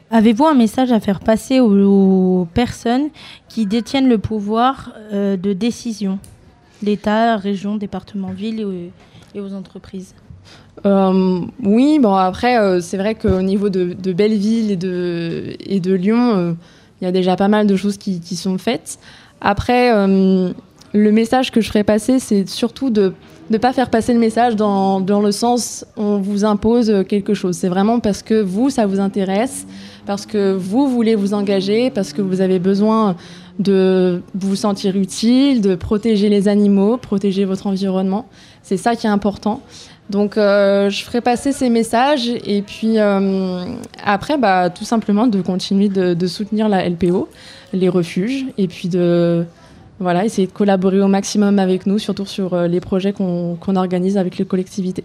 Avez-vous un message à faire passer aux personnes qui détiennent le pouvoir de décision, l'État, région, département, ville et aux entreprises? Oui, bon après, c'est vrai qu'au niveau de Belleville et de Lyon, il y a déjà pas mal de choses qui sont faites. Après, le message que je ferais passer, c'est surtout de ne pas faire passer le message dans le sens on vous impose quelque chose. C'est vraiment parce que vous, ça vous intéresse, parce que vous voulez vous engager, parce que vous avez besoin de vous sentir utile, de protéger les animaux, protéger votre environnement. C'est ça qui est important. Donc, je ferai passer ces messages et puis après, tout simplement de continuer de soutenir la LPO, les refuges, et puis essayer de collaborer au maximum avec nous, surtout sur les projets qu'on organise avec les collectivités.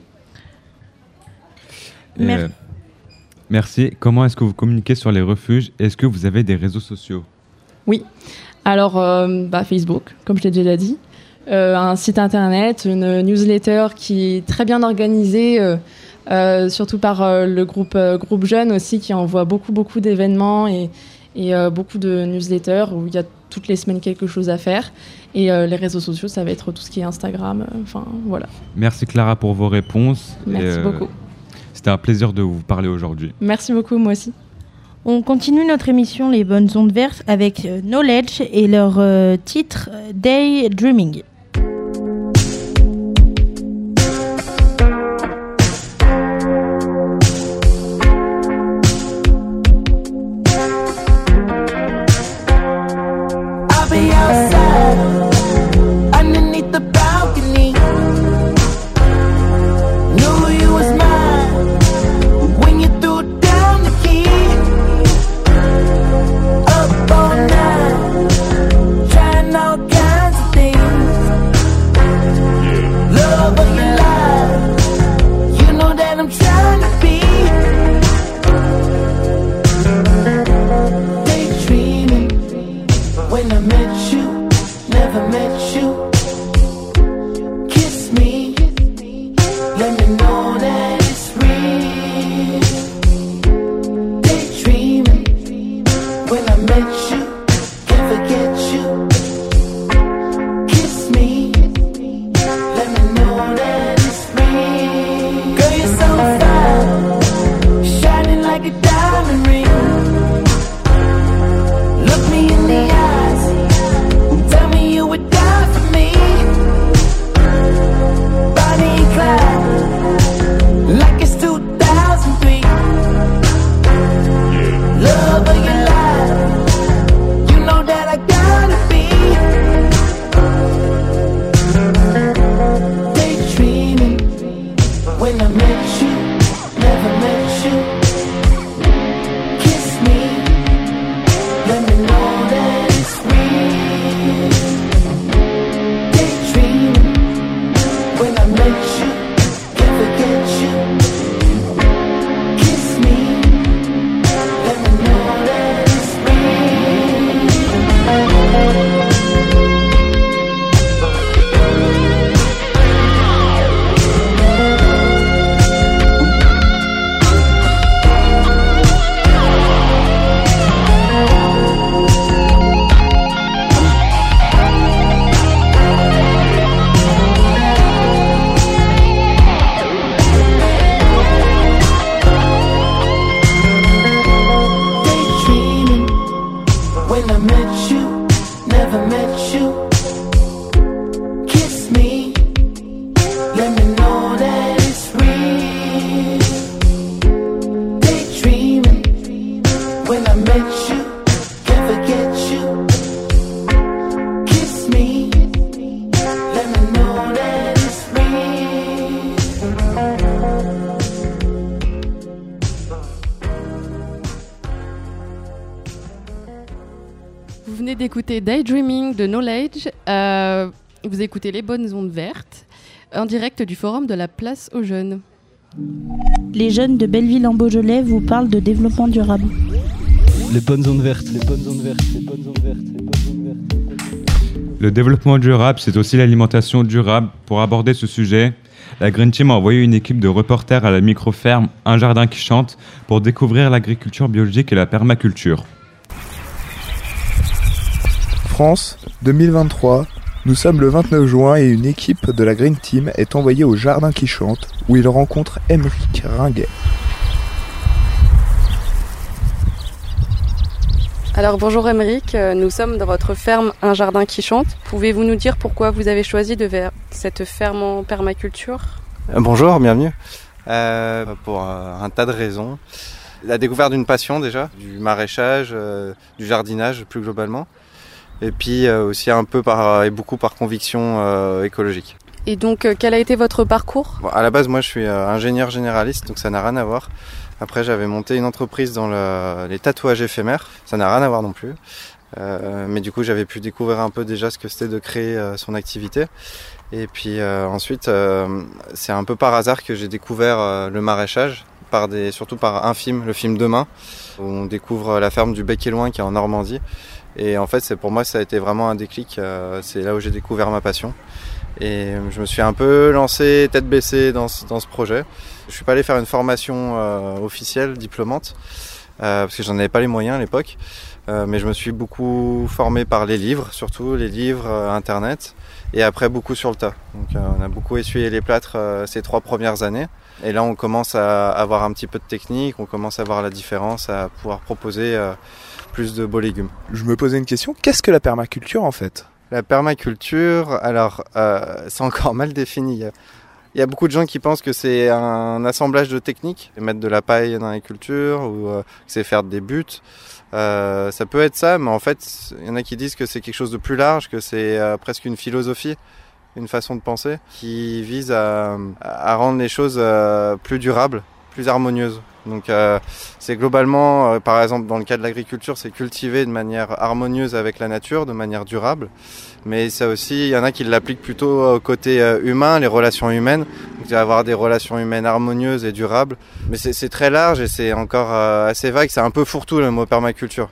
Merci. Comment est-ce que vous communiquez sur les refuges? Est-ce que vous avez des réseaux sociaux? Oui. Alors, Facebook, comme je l'ai déjà dit. Un site internet, une newsletter qui est très bien organisée, surtout par le groupe Jeunes aussi, qui envoie beaucoup d'événements et beaucoup de newsletters où il y a toutes les semaines quelque chose à faire. Et les réseaux sociaux, ça va être tout ce qui est Instagram. Voilà. Merci Clara pour vos réponses. Merci beaucoup. C'était un plaisir de vous parler aujourd'hui. Merci beaucoup, moi aussi. On continue notre émission Les Bonnes Ondes Vertes avec Knowledge et leur titre Daydreaming. Vous venez d'écouter Daydreaming de Knowledge. Vous écoutez Les Bonnes Ondes Vertes en direct du forum de la Place aux Jeunes. Les jeunes de Belleville en Beaujolais vous parlent de développement durable. Les bonnes ondes vertes. Le développement durable, c'est aussi l'alimentation durable. Pour aborder ce sujet, la Green Team a envoyé une équipe de reporters à la micro-ferme Un Jardin qui chante pour découvrir l'agriculture biologique et la permaculture. France, 2023, nous sommes le 29 juin et une équipe de la Green Team est envoyée au Jardin qui chante où il rencontre Émeric Ringuet. Alors bonjour Émeric, nous sommes dans votre ferme Un Jardin qui chante. Pouvez-vous nous dire pourquoi vous avez choisi de faire cette ferme en permaculture ? Bonjour, bienvenue. Pour un tas de raisons. La découverte d'une passion déjà, du maraîchage, du jardinage plus globalement. Et puis aussi un peu et beaucoup par conviction écologique. Et donc quel a été votre parcours ? À la base moi je suis ingénieur généraliste donc ça n'a rien à voir. Après j'avais monté une entreprise dans les tatouages éphémères, ça n'a rien à voir non plus. Mais du coup j'avais pu découvrir un peu déjà ce que c'était de créer son activité. Et puis ensuite c'est un peu par hasard que j'ai découvert le maraîchage, surtout par un film, le film Demain, où on découvre la ferme du Bec et Loin qui est en Normandie. Et en fait pour moi ça a été vraiment un déclic, c'est là où j'ai découvert ma passion. Et je me suis un peu lancé tête baissée dans ce projet. Je suis pas allé faire une formation officielle, diplômante, parce que j'en avais pas les moyens à l'époque. Mais je me suis beaucoup formé par les livres, surtout les livres internet, et après beaucoup sur le tas. Donc on a beaucoup essuyé les plâtres ces 3 premières années. Et là on commence à avoir un petit peu de technique, on commence à voir la différence, à pouvoir proposer plus de beaux légumes. Je me posais une question, qu'est-ce que la permaculture en fait ? La permaculture, alors c'est encore mal défini. Il y a beaucoup de gens qui pensent que c'est un assemblage de techniques, mettre de la paille dans les cultures ou que c'est faire des buts. Ça peut être ça, mais en fait, il y en a qui disent que c'est quelque chose de plus large, que c'est presque une philosophie, une façon de penser qui vise à rendre les choses plus durables, plus harmonieuses. Donc c'est globalement, par exemple dans le cas de l'agriculture, c'est cultiver de manière harmonieuse avec la nature, de manière durable. Mais ça aussi, il y en a qui l'appliquent plutôt au côté humain, les relations humaines. Donc il va y avoir des relations humaines harmonieuses et durables. Mais c'est très large et c'est encore assez vague. C'est un peu fourre-tout le mot permaculture.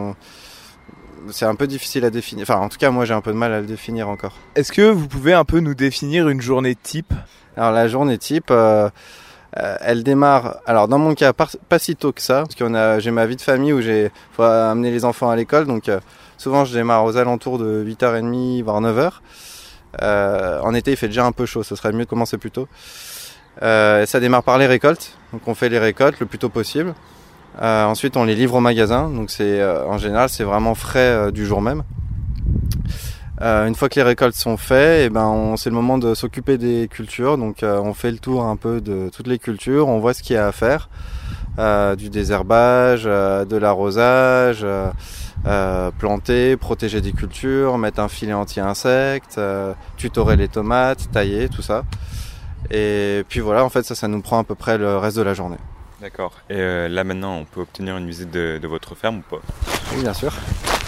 C'est un peu difficile à définir. Enfin, en tout cas, moi j'ai un peu de mal à le définir encore. Est-ce que vous pouvez un peu nous définir une journée type ? Alors la journée type... elle démarre, alors dans mon cas pas si tôt que ça, parce que j'ai ma vie de famille où faut amener les enfants à l'école, donc souvent je démarre aux alentours de 8h30 voire 9h. En été il fait déjà un peu chaud, ce serait mieux de commencer plus tôt. Ça démarre par les récoltes, donc on fait les récoltes le plus tôt possible. Ensuite on les livre au magasin, donc en général c'est vraiment frais du jour même. Une fois que les récoltes sont faites, c'est le moment de s'occuper des cultures. Donc on fait le tour un peu de toutes les cultures, on voit ce qu'il y a à faire, du désherbage, de l'arrosage, planter, protéger des cultures, mettre un filet anti-insectes, tutorer les tomates, tailler, tout ça. Et puis voilà, en fait ça nous prend à peu près le reste de la journée. D'accord. Et là maintenant, on peut obtenir une visite de votre ferme ou pas ? Oui, bien sûr.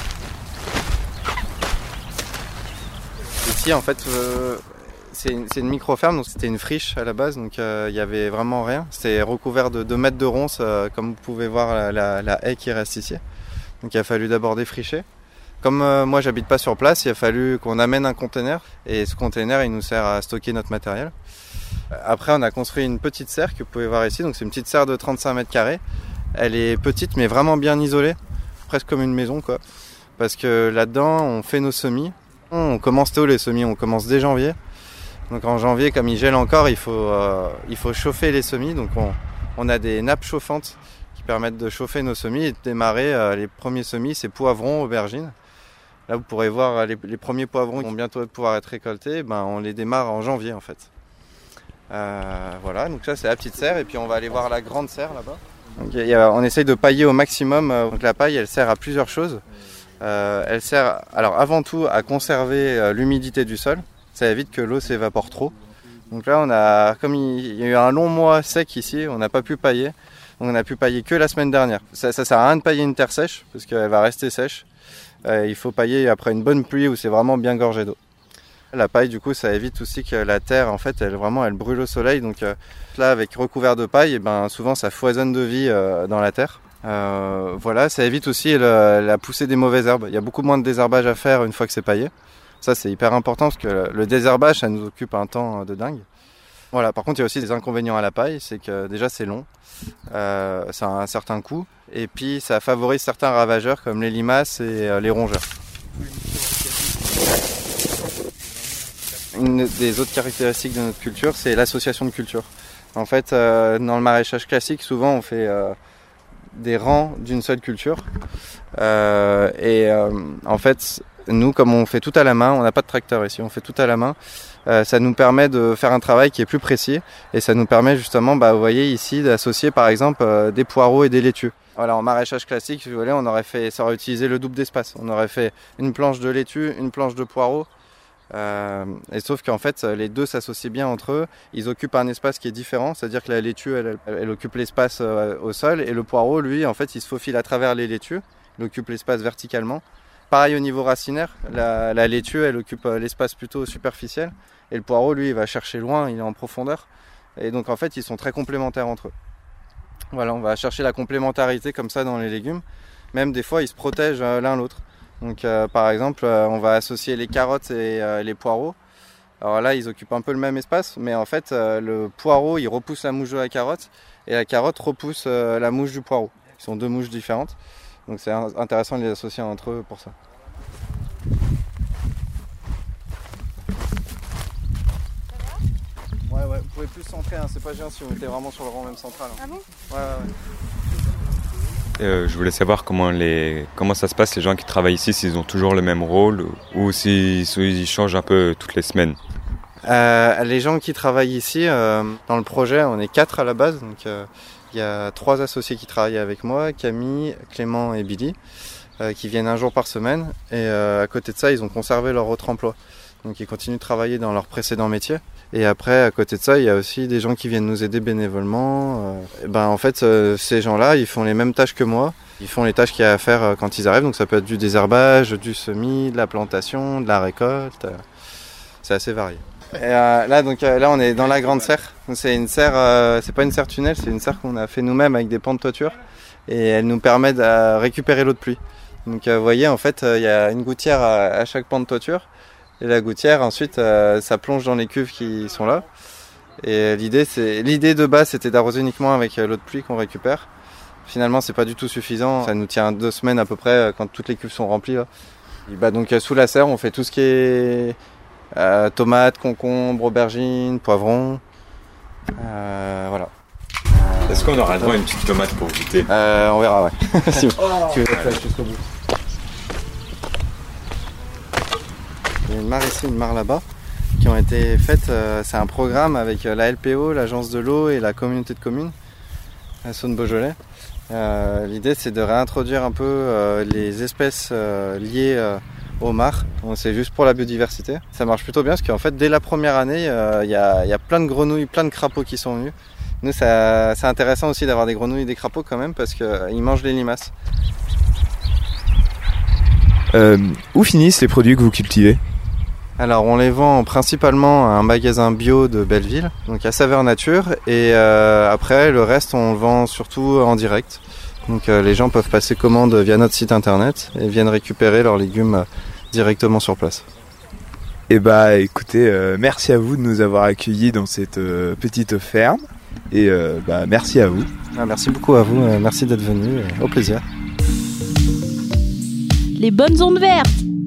Ici, en fait, c'est une micro-ferme, donc c'était une friche à la base, donc il y avait vraiment rien. C'était recouvert de 2 mètres de ronces, comme vous pouvez voir la haie qui reste ici. Donc il a fallu d'abord défricher. Comme moi, j'habite pas sur place, il a fallu qu'on amène un container, et ce container, il nous sert à stocker notre matériel. Après, on a construit une petite serre que vous pouvez voir ici, donc c'est une petite serre de 35 mètres carrés. Elle est petite, mais vraiment bien isolée, presque comme une maison, quoi. Parce que là-dedans, on fait nos semis. On commence tôt les semis, on commence dès janvier. Donc en janvier, comme il gèle encore, il faut chauffer les semis. Donc on a des nappes chauffantes qui permettent de chauffer nos semis et de démarrer les premiers semis, c'est poivrons, aubergines. Là vous pourrez voir les premiers poivrons qui vont bientôt pouvoir être récoltés, on les démarre en janvier en fait. Voilà, donc ça c'est la petite serre et puis on va aller voir la grande serre là-bas. Donc, on essaye de pailler au maximum, donc la paille elle sert à plusieurs choses. Elle sert alors avant tout à conserver l'humidité du sol, ça évite que l'eau s'évapore trop. Donc là comme il y a eu un long mois sec ici, on n'a pas pu pailler, donc on a pu pailler que la semaine dernière. Ça sert à rien de pailler une terre sèche parce qu'elle va rester sèche. Il faut pailler après une bonne pluie où c'est vraiment bien gorgé d'eau. La paille du coup ça évite aussi que la terre en fait elle brûle au soleil, donc là avec recouvert de paille souvent ça foisonne de vie dans la terre. Voilà, ça évite aussi la poussée des mauvaises herbes. Il y a beaucoup moins de désherbage à faire une fois que c'est paillé. Ça c'est hyper important parce que le désherbage ça nous occupe un temps de dingue. Voilà, par contre, il y a aussi des inconvénients à la paille, c'est que déjà c'est long, ça a un certain coût, et puis ça favorise certains ravageurs comme les limaces et les rongeurs. Une des autres caractéristiques de notre culture, c'est l'association de cultures. En fait, dans le maraîchage classique, souvent on fait des rangs d'une seule culture. En fait, nous, comme on fait tout à la main, on n'a pas de tracteur ici, on fait tout à la main. Ça nous permet de faire un travail qui est plus précis et ça nous permet justement, vous voyez ici, d'associer par exemple des poireaux et des laitues. Voilà, en maraîchage classique, vous voyez, ça aurait utilisé le double d'espace. On aurait fait une planche de laitue, une planche de poireaux. Et sauf qu'en fait les deux s'associent bien entre eux, ils occupent un espace qui est différent, c'est-à-dire que la laitue elle occupe l'espace au sol et le poireau lui en fait il se faufile à travers les laitues, il occupe l'espace verticalement. Pareil au niveau racinaire, la laitue elle occupe l'espace plutôt superficiel et le poireau lui il va chercher loin, il est en profondeur et donc en fait ils sont très complémentaires entre eux. Voilà, on va chercher la complémentarité comme ça dans les légumes, même des fois ils se protègent l'un l'autre. Donc par exemple, on va associer les carottes et les poireaux. Alors là, ils occupent un peu le même espace, mais en fait, le poireau, il repousse la mouche de la carotte et la carotte repousse la mouche du poireau. Ils sont deux mouches différentes. Donc c'est intéressant de les associer entre eux pour ça. Ouais, vous pouvez plus centrer, hein, c'est pas gênant si vous mettez vraiment sur le rang même central. Hein. Ah bon ? Ouais. Je voulais savoir comment ça se passe, les gens qui travaillent ici, s'ils ont toujours le même rôle ou s'ils changent un peu toutes les semaines. Les gens qui travaillent ici, dans le projet, on est 4 à la base. Donc il y a 3 associés qui travaillent avec moi, Camille, Clément et Billy, qui viennent un jour par semaine. Et à côté de ça, ils ont conservé leur autre emploi. Donc ils continuent de travailler dans leur précédent métier. Et après, à côté de ça, il y a aussi des gens qui viennent nous aider bénévolement. En fait, ces gens-là, ils font les mêmes tâches que moi. Ils font les tâches qu'il y a à faire quand ils arrivent. Donc ça peut être du désherbage, du semis, de la plantation, de la récolte. C'est assez varié. Et là, on est dans la grande serre. C'est une serre, c'est pas une serre tunnel, c'est une serre qu'on a fait nous-mêmes avec des pans de toiture. Et elle nous permet de récupérer l'eau de pluie. Donc vous voyez, en fait, il y a une gouttière à chaque pan de toiture. Et la gouttière, ensuite, ça plonge dans les cuves qui sont là. Et l'idée de base, c'était d'arroser uniquement avec l'eau de pluie qu'on récupère. Finalement, c'est pas du tout suffisant. Ça nous tient 2 semaines à peu près quand toutes les cuves sont remplies. Là. Et donc sous la serre, on fait tout ce qui est tomates, concombres, aubergines, poivrons. Voilà. Est-ce qu'on aura le droit à une petite tomate pour goûter ? On verra, ouais. si vous êtes là jusqu'au bout. Il y a une mare ici, une mare là-bas, qui ont été faites. C'est un programme avec la LPO, l'Agence de l'eau et la communauté de communes, la Saône-Beaujolais. L'idée, c'est de réintroduire un peu les espèces liées aux mares. Donc, c'est juste pour la biodiversité. Ça marche plutôt bien parce qu'en fait, dès la première année, il y a plein de grenouilles, plein de crapauds qui sont venus. Nous, c'est intéressant aussi d'avoir des grenouilles et des crapauds quand même parce qu'ils mangent les limaces. Où finissent les produits que vous cultivez ? Alors on les vend principalement à un magasin bio de Belleville, donc à Saveur Nature, et après le reste on le vend surtout en direct. Donc les gens peuvent passer commande via notre site internet et viennent récupérer leurs légumes directement sur place. Eh bah écoutez, merci à vous de nous avoir accueillis dans cette petite ferme, et merci à vous. Merci beaucoup à vous, merci d'être venus, au plaisir. Les bonnes ondes vertes.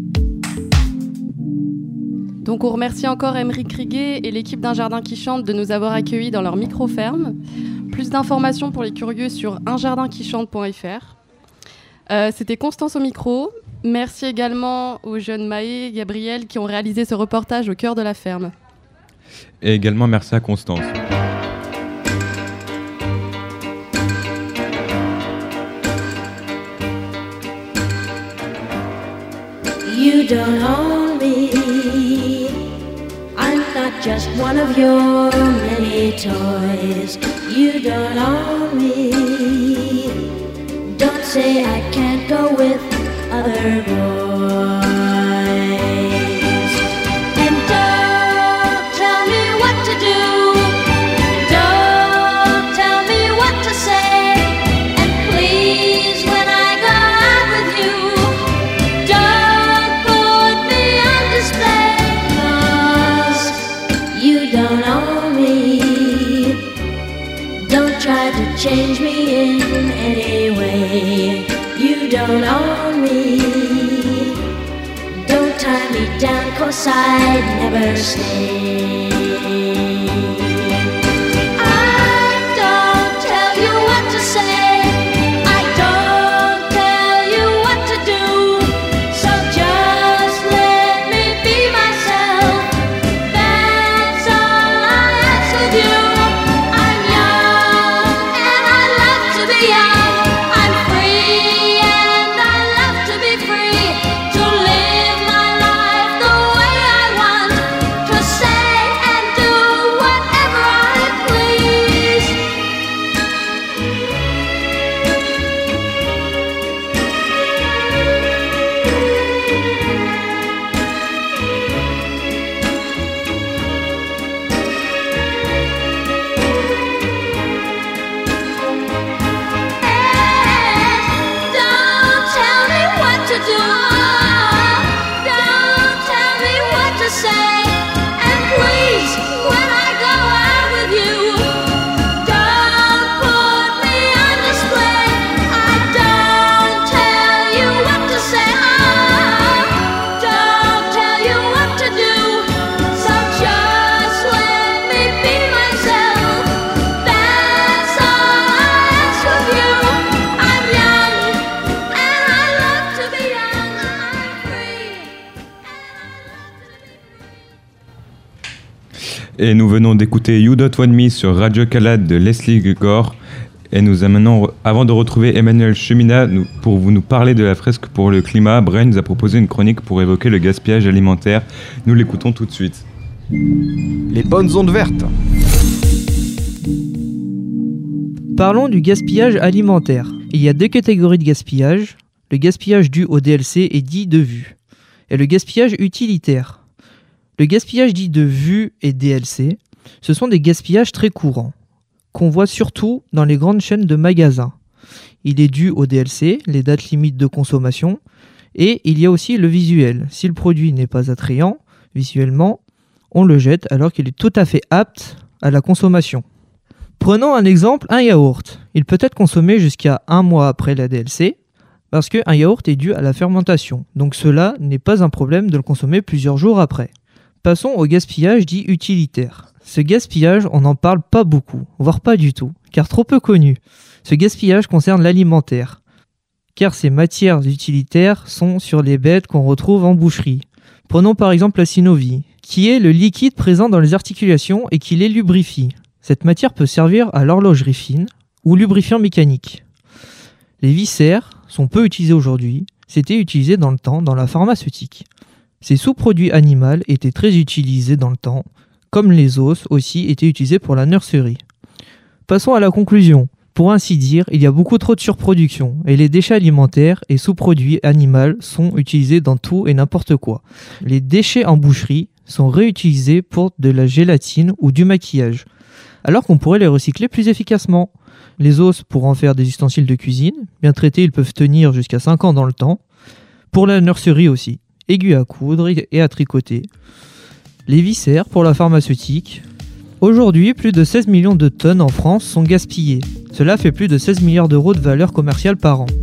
Donc on remercie encore Émeric Riguet et l'équipe d'Un Jardin qui chante de nous avoir accueillis dans leur micro-ferme. Plus d'informations pour les curieux sur unjardinquichante.fr. C'était Constance au micro. Merci également aux jeunes Maë et Gabriel qui ont réalisé ce reportage au cœur de la ferme. Et également merci à Constance. You don't own me. I'm not just one of your many toys. You don't own me. Don't say I can't go with other boys. And don't tell me what to do. Don't tell me what to say. And please, when I go out with you, don't put me on display. 'Cause you don't own me. change me in any way. You don't own me. Don't tie me down, 'cause I'd never stay. I don't tell you what to say. I don't tell you what to do. So just let me be myself. That's all I ask of you. I'm young and I love to be young. I'm free and I love to be free. To live my life the way I want. To say and do whatever I please. Don't tell me what to do. Don't tell me what to say. And please, when I go out with you, don't put me on display. I don't tell you what to say. Don't tell you what to do. So just let me be myself. That's all I ask of you. I'm young and I love to be young. I'm free. Et nous venons d'écouter You Don't Want Me sur Radio Calade de Leslie Gore. Et nous amenons, avant de retrouver Emmanuel Cheminat pour nous parler de la fresque pour le climat, Brian nous a proposé une chronique pour évoquer le gaspillage alimentaire. Nous l'écoutons tout de suite. Les bonnes ondes vertes. Parlons du gaspillage alimentaire. Il y a deux catégories de gaspillage. Le gaspillage dû au DLC est dit de vue, et le gaspillage utilitaire. Le gaspillage dit de vue et DLC, ce sont des gaspillages très courants, qu'on voit surtout dans les grandes chaînes de magasins. Il est dû au DLC, les dates limites de consommation, et il y a aussi le visuel. Si le produit n'est pas attrayant, visuellement, on le jette alors qu'il est tout à fait apte à la consommation. Prenons un exemple, un yaourt. Il peut être consommé jusqu'à 1 mois après la DLC, parce qu'un yaourt est dû à la fermentation, donc cela n'est pas un problème de le consommer plusieurs jours après. Passons au gaspillage dit utilitaire. Ce gaspillage, on n'en parle pas beaucoup, voire pas du tout, car trop peu connu. Ce gaspillage concerne l'alimentaire, car ces matières utilitaires sont sur les bêtes qu'on retrouve en boucherie. Prenons par exemple la synovie, qui est le liquide présent dans les articulations et qui les lubrifie. Cette matière peut servir à l'horlogerie fine ou lubrifiant mécanique. Les viscères sont peu utilisés aujourd'hui, c'était utilisé dans le temps dans la pharmaceutique. Ces sous-produits animaux étaient très utilisés dans le temps, comme les os aussi étaient utilisés pour la nurserie. Passons à la conclusion. Pour ainsi dire, il y a beaucoup trop de surproduction, et les déchets alimentaires et sous-produits animaux sont utilisés dans tout et n'importe quoi. Les déchets en boucherie sont réutilisés pour de la gélatine ou du maquillage, alors qu'on pourrait les recycler plus efficacement. Les os pour en faire des ustensiles de cuisine, bien traités ils peuvent tenir jusqu'à 5 ans dans le temps. Pour la nurserie aussi, aiguilles à coudre et à tricoter. Les viscères pour la pharmaceutique. Aujourd'hui, plus de 16 millions de tonnes en France sont gaspillées. Cela fait plus de 16 milliards d'euros de valeur commerciale par an.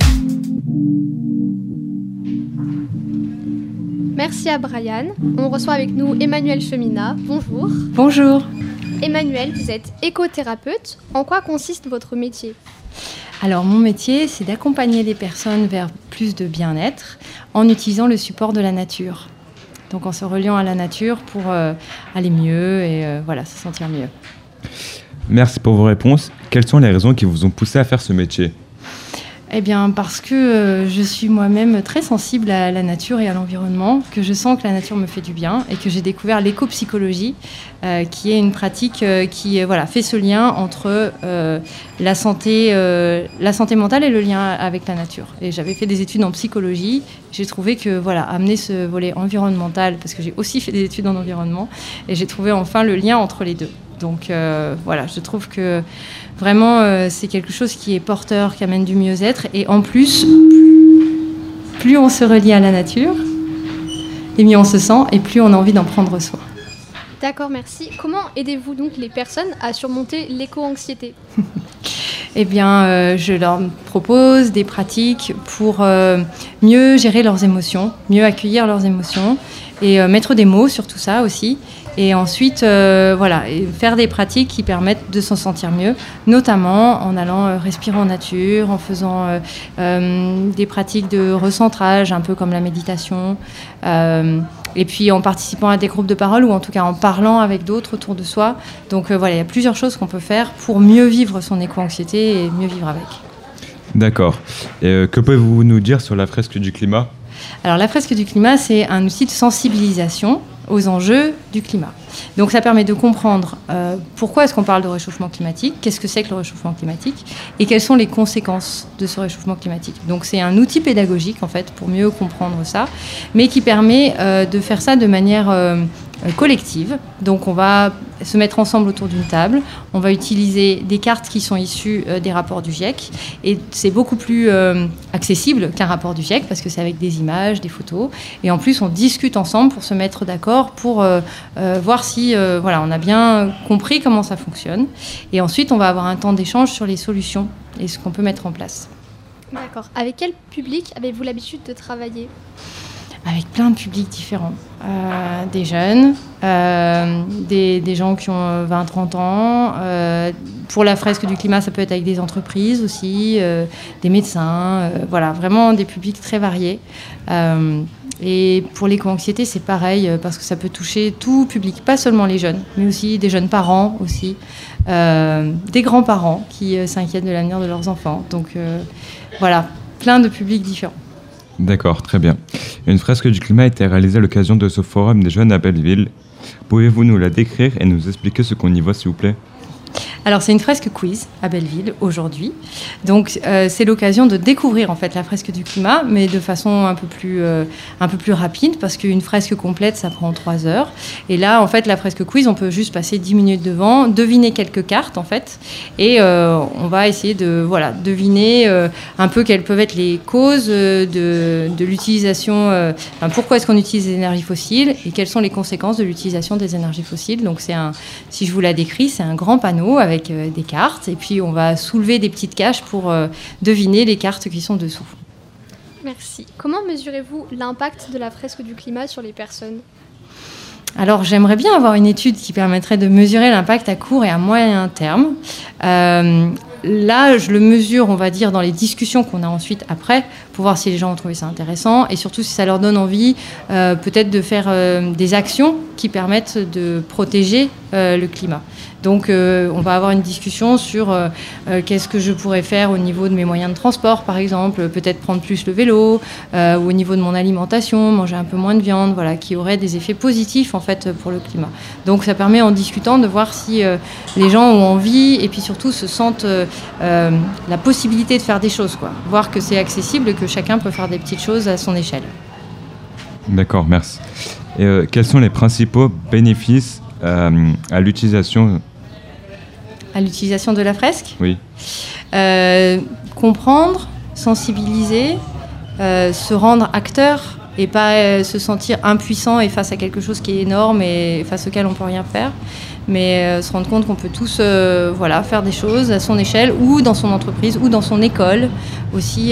Merci à Brian. On reçoit avec nous Emmanuel Cheminat. Bonjour. Bonjour. Emmanuel, vous êtes écothérapeute. En quoi consiste votre métier ? Alors mon métier, c'est d'accompagner les personnes vers plus de bien-être en utilisant le support de la nature. Donc en se reliant à la nature pour aller mieux et se sentir mieux. Merci pour vos réponses. Quelles sont les raisons qui vous ont poussé à faire ce métier ? Eh bien parce que je suis moi-même très sensible à la nature et à l'environnement, que je sens que la nature me fait du bien et que j'ai découvert l'éco-psychologie, qui est une pratique qui fait ce lien entre la santé mentale et le lien avec la nature. Et j'avais fait des études en psychologie, j'ai trouvé que amener ce volet environnemental, parce que j'ai aussi fait des études en environnement, et j'ai trouvé enfin le lien entre les deux. Donc je trouve que vraiment c'est quelque chose qui est porteur, qui amène du mieux-être. Et en plus, plus on se relie à la nature, et mieux on se sent, et plus on a envie d'en prendre soin. D'accord, merci. Comment aidez-vous donc les personnes à surmonter l'éco-anxiété ? eh bien, je leur propose des pratiques pour mieux gérer leurs émotions, mieux accueillir leurs émotions et mettre des mots sur tout ça aussi. Et ensuite, et faire des pratiques qui permettent de s'en sentir mieux, notamment en allant respirer en nature, en faisant des pratiques de recentrage, un peu comme la méditation, et puis en participant à des groupes de parole ou en tout cas en parlant avec d'autres autour de soi. Donc il y a plusieurs choses qu'on peut faire pour mieux vivre son éco-anxiété et mieux vivre avec. D'accord. Et que pouvez-vous nous dire sur la fresque du climat ? Alors la fresque du climat, c'est un outil de sensibilisation aux enjeux du climat. Donc ça permet de comprendre pourquoi est-ce qu'on parle de réchauffement climatique, qu'est-ce que c'est que le réchauffement climatique et quelles sont les conséquences de ce réchauffement climatique. Donc c'est un outil pédagogique en fait pour mieux comprendre ça, mais qui permet de faire ça de manière collective. Donc on va se mettre ensemble autour d'une table, on va utiliser des cartes qui sont issues des rapports du GIEC et c'est beaucoup plus accessible qu'un rapport du GIEC parce que c'est avec des images, des photos et en plus on discute ensemble pour se mettre d'accord pour voir si on a bien compris comment ça fonctionne et ensuite on va avoir un temps d'échange sur les solutions et ce qu'on peut mettre en place. D'accord. Avec quel public avez-vous l'habitude de travailler ? Avec plein de publics différents. Des jeunes, des gens qui ont 20-30 ans. Pour la fresque du climat, ça peut être avec des entreprises aussi, des médecins. Vraiment des publics très variés. Et pour l'éco-anxiété, c'est pareil, parce que ça peut toucher tout public, pas seulement les jeunes, mais aussi des jeunes parents aussi, des grands-parents qui s'inquiètent de l'avenir de leurs enfants. Donc plein de publics différents. D'accord, très bien. Une fresque du climat a été réalisée à l'occasion de ce forum des jeunes à Belleville. Pouvez-vous nous la décrire et nous expliquer ce qu'on y voit, s'il vous plaît ? Alors c'est une fresque quiz à Belleville aujourd'hui. Donc c'est l'occasion de découvrir en fait la fresque du climat, mais de façon un peu plus rapide parce qu'une fresque complète ça prend 3 heures. Et là en fait la fresque quiz on peut juste passer 10 minutes devant, deviner quelques cartes en fait, et on va essayer de deviner un peu quelles peuvent être les causes de l'utilisation. Pourquoi est-ce qu'on utilise des énergies fossiles et quelles sont les conséquences de l'utilisation des énergies fossiles. Donc si je vous la décris, c'est un grand panneau avec des cartes et puis on va soulever des petites caches pour deviner les cartes qui sont dessous. Merci. Comment mesurez-vous l'impact de la fresque du climat sur les personnes ? Alors j'aimerais bien avoir une étude qui permettrait de mesurer l'impact à court et à moyen terme. Là, je le mesure, on va dire, dans les discussions qu'on a ensuite après, pour voir si les gens ont trouvé ça intéressant et surtout si ça leur donne envie peut-être de faire des actions qui permettent de protéger le climat. Donc on va avoir une discussion sur qu'est-ce que je pourrais faire au niveau de mes moyens de transport, par exemple, peut-être prendre plus le vélo, ou au niveau de mon alimentation, manger un peu moins de viande, qui aurait des effets positifs en fait pour le climat. Donc ça permet en discutant de voir si les gens ont envie et puis surtout se sentent la possibilité de faire des choses, voir que c'est accessible et que chacun peut faire des petites choses à son échelle. D'accord, merci. Et quels sont les principaux bénéfices à l'utilisation de la fresque ? Oui. Comprendre, sensibiliser, se rendre acteur et pas se sentir impuissant et face à quelque chose qui est énorme et face auquel on ne peut rien faire, mais se rendre compte qu'on peut tous faire des choses à son échelle ou dans son entreprise ou dans son école aussi.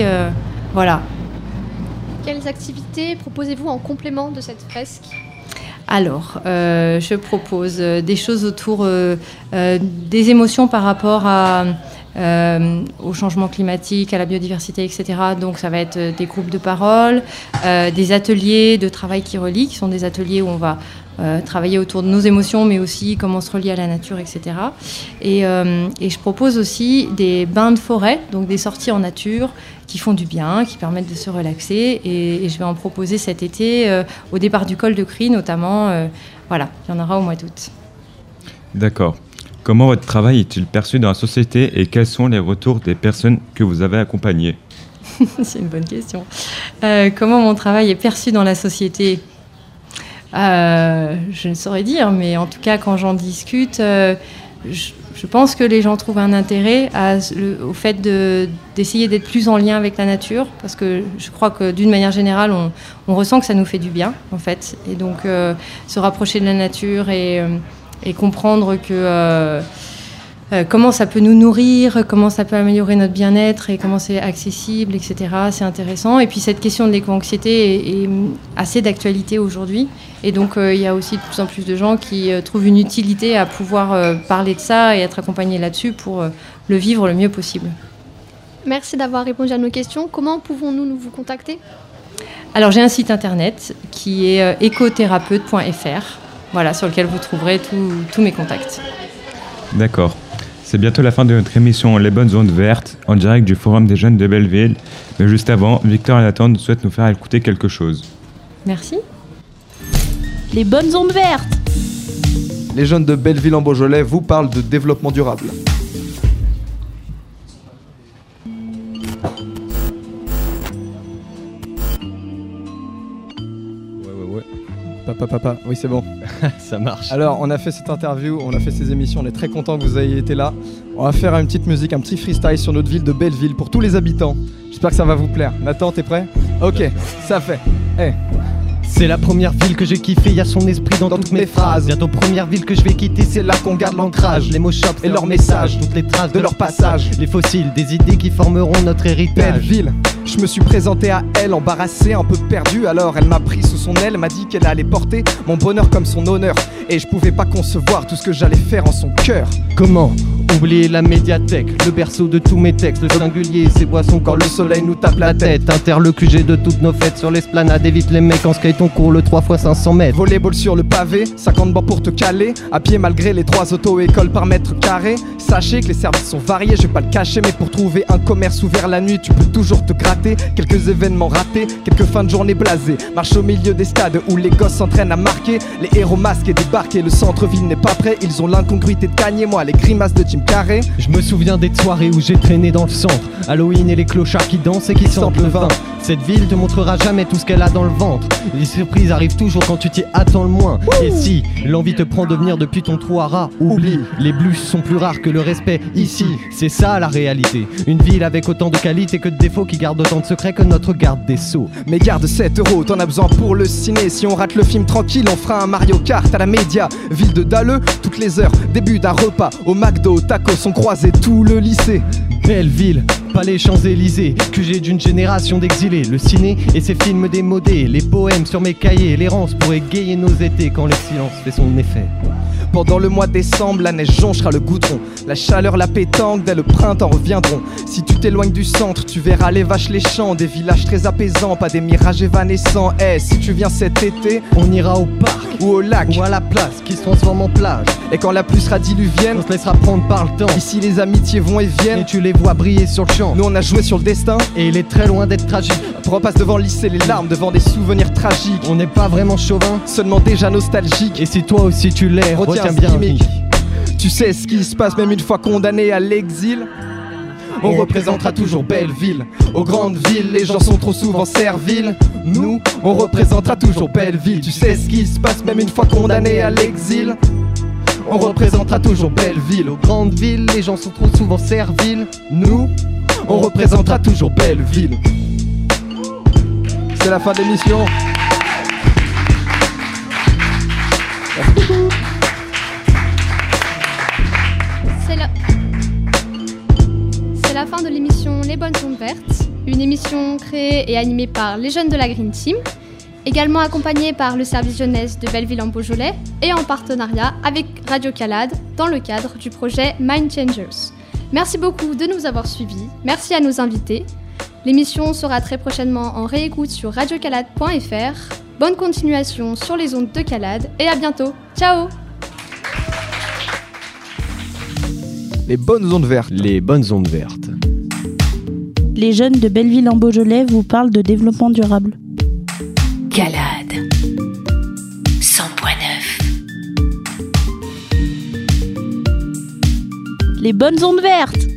Quelles activités proposez-vous en complément de cette fresque ? Alors, je propose des choses autour des émotions par rapport au changement climatique, à la biodiversité, etc. Donc, ça va être des groupes de parole, des ateliers de travail qui relient, qui sont des ateliers où on va travailler autour de nos émotions, mais aussi comment se relier à la nature, etc. Et je propose aussi des bains de forêt, donc des sorties en nature qui font du bien, qui permettent de se relaxer. Et je vais en proposer cet été au départ du col de Crie, notamment. Il y en aura au mois d'août. D'accord. Comment votre travail est-il perçu dans la société et quels sont les retours des personnes que vous avez accompagnées ? C'est une bonne question. Comment mon travail est perçu dans la société ? Je ne saurais dire, mais en tout cas, quand j'en discute, je pense que les gens trouvent un intérêt au fait d'essayer d'être plus en lien avec la nature, parce que je crois que d'une manière générale, on ressent que ça nous fait du bien, en fait. Et donc, se rapprocher de la nature et comprendre que comment ça peut nous nourrir, comment ça peut améliorer notre bien-être et comment c'est accessible, etc. C'est intéressant. Et puis cette question de l'éco-anxiété est assez d'actualité aujourd'hui. Et donc il y a aussi de plus en plus de gens qui trouvent une utilité à pouvoir parler de ça et être accompagnés là-dessus pour le vivre le mieux possible. Merci d'avoir répondu à nos questions. Comment pouvons-nous vous contacter ? Alors j'ai un site internet qui est ecothérapeute.fr, voilà, sur lequel vous trouverez tous mes contacts. D'accord. C'est bientôt la fin de notre émission Les Bonnes Ondes Vertes, en direct du Forum des Jeunes de Belleville. Mais juste avant, Victor et Nathan souhaitent nous faire écouter quelque chose. Merci. Les Bonnes Ondes Vertes. Les jeunes de Belleville en Beaujolais vous parlent de développement durable. Papa, oui c'est bon. Ça marche. Alors on a fait cette interview, on a fait ces émissions, on est très content que vous ayez été là. On va faire une petite musique, un petit freestyle sur notre ville de Belleville pour tous les habitants. J'espère que ça va vous plaire. Nathan, t'es prêt ? Ok, ça fait. Hey. C'est la première ville que j'ai kiffé, y a son esprit dans toutes mes phrases. Bientôt première ville que je vais quitter, c'est là qu'on garde l'ancrage. Les mots chops et leurs messages, toutes les traces de leur passage. Les fossiles, des idées qui formeront notre héritage. Belleville, je me suis présenté à elle, embarrassé, un peu perdu. Alors elle m'a pris sous son aile, m'a dit qu'elle allait porter mon bonheur comme son honneur. Et je pouvais pas concevoir tout ce que j'allais faire en son cœur. Comment oublier la médiathèque, le berceau de tous mes textes, le singulier, ces boissons quand le soleil nous tape la tête. Interlocuger de toutes nos fêtes sur l'esplanade, évite les mecs en skate, on court le 3x500 mètres. Volleyball sur le pavé, 50 bancs pour te caler. À pied malgré les 3 auto-écoles par mètre carré. Sachez que les services sont variés, je vais pas le cacher. Mais pour trouver un commerce ouvert la nuit, tu peux toujours te gratter. Quelques événements ratés, quelques fins de journée blasées. Marche au milieu des stades où les gosses s'entraînent à marquer. Les héros masqués débarquent et le centre-ville n'est pas prêt. Ils ont l'incongruité de Kanye, moi les grimaces de Jim Carrey. Je me souviens des soirées où j'ai traîné dans le centre, Halloween et les clochards qui dansent et qui sentent le vin. Cette ville te montrera jamais tout ce qu'elle a dans le ventre. Les surprises arrivent toujours quand tu t'y attends le moins. Et si l'envie te prend de venir depuis ton trou à rats, oublie, les blues sont plus rares que le respect ici. C'est ça la réalité, une ville avec autant de qualités que de défauts, qui garde autant de secrets que notre garde des sceaux. Mais garde 7 €, t'en as besoin pour le ciné. Si on rate le film tranquille, on fera un Mario Kart à la média. Ville de Dalleux, toutes les heures, début d'un repas. Au McDo, au tacos, on croisait tout le lycée. Belle ville, pas les Champs-Élysées, QG d'une génération d'exilés. Le ciné et ses films démodés, les poèmes sur mes cahiers, l'errance pour égayer nos étés quand le silence fait son effet. Pendant le mois de décembre, la neige jonchera le goudron. La chaleur, la pétanque, dès le printemps reviendront. Si tu t'éloignes du centre, tu verras les vaches, les champs. Des villages très apaisants, pas des mirages évanescents. Si tu viens cet été, on ira au parc ou au lac ou à la place qui se transforme en plage. Et quand la pluie sera diluvienne, on se laissera prendre par le temps. Ici les amitiés vont et viennent, et tu les vois briller sur le champ. Nous on a joué sur le destin, et il est très loin d'être tragique. On passe devant le lycée, les larmes devant des souvenirs tragiques. On n'est pas vraiment chauvin, seulement déjà nostalgique. Et si toi aussi tu l'es, retiens bien. Tu sais ce qui se passe même une fois condamné à l'exil. On représentera toujours Belleville. Aux grandes villes, les gens sont trop souvent serviles. Nous, on représentera toujours Belleville. Tu sais ce qui se passe même une fois condamné à l'exil. On représentera toujours Belleville. Aux grandes villes, les gens sont trop souvent serviles. Nous, on représentera toujours Belleville. C'est la fin de l'émission. C'est la fin de l'émission Les Bonnes Ondes Vertes, une émission créée et animée par les jeunes de la Green Team, également accompagnée par le service jeunesse de Belleville en Beaujolais et en partenariat avec Radio Calade dans le cadre du projet Mind Changers. Merci beaucoup de nous avoir suivis, merci à nos invités. L'émission sera très prochainement en réécoute sur radiocalade.fr. Bonne continuation sur les ondes de Calade et à bientôt. Ciao! Les bonnes ondes vertes. Les bonnes ondes vertes. Les jeunes de Belleville en Beaujolais vous parlent de développement durable. Calade 100.9. Les bonnes ondes vertes.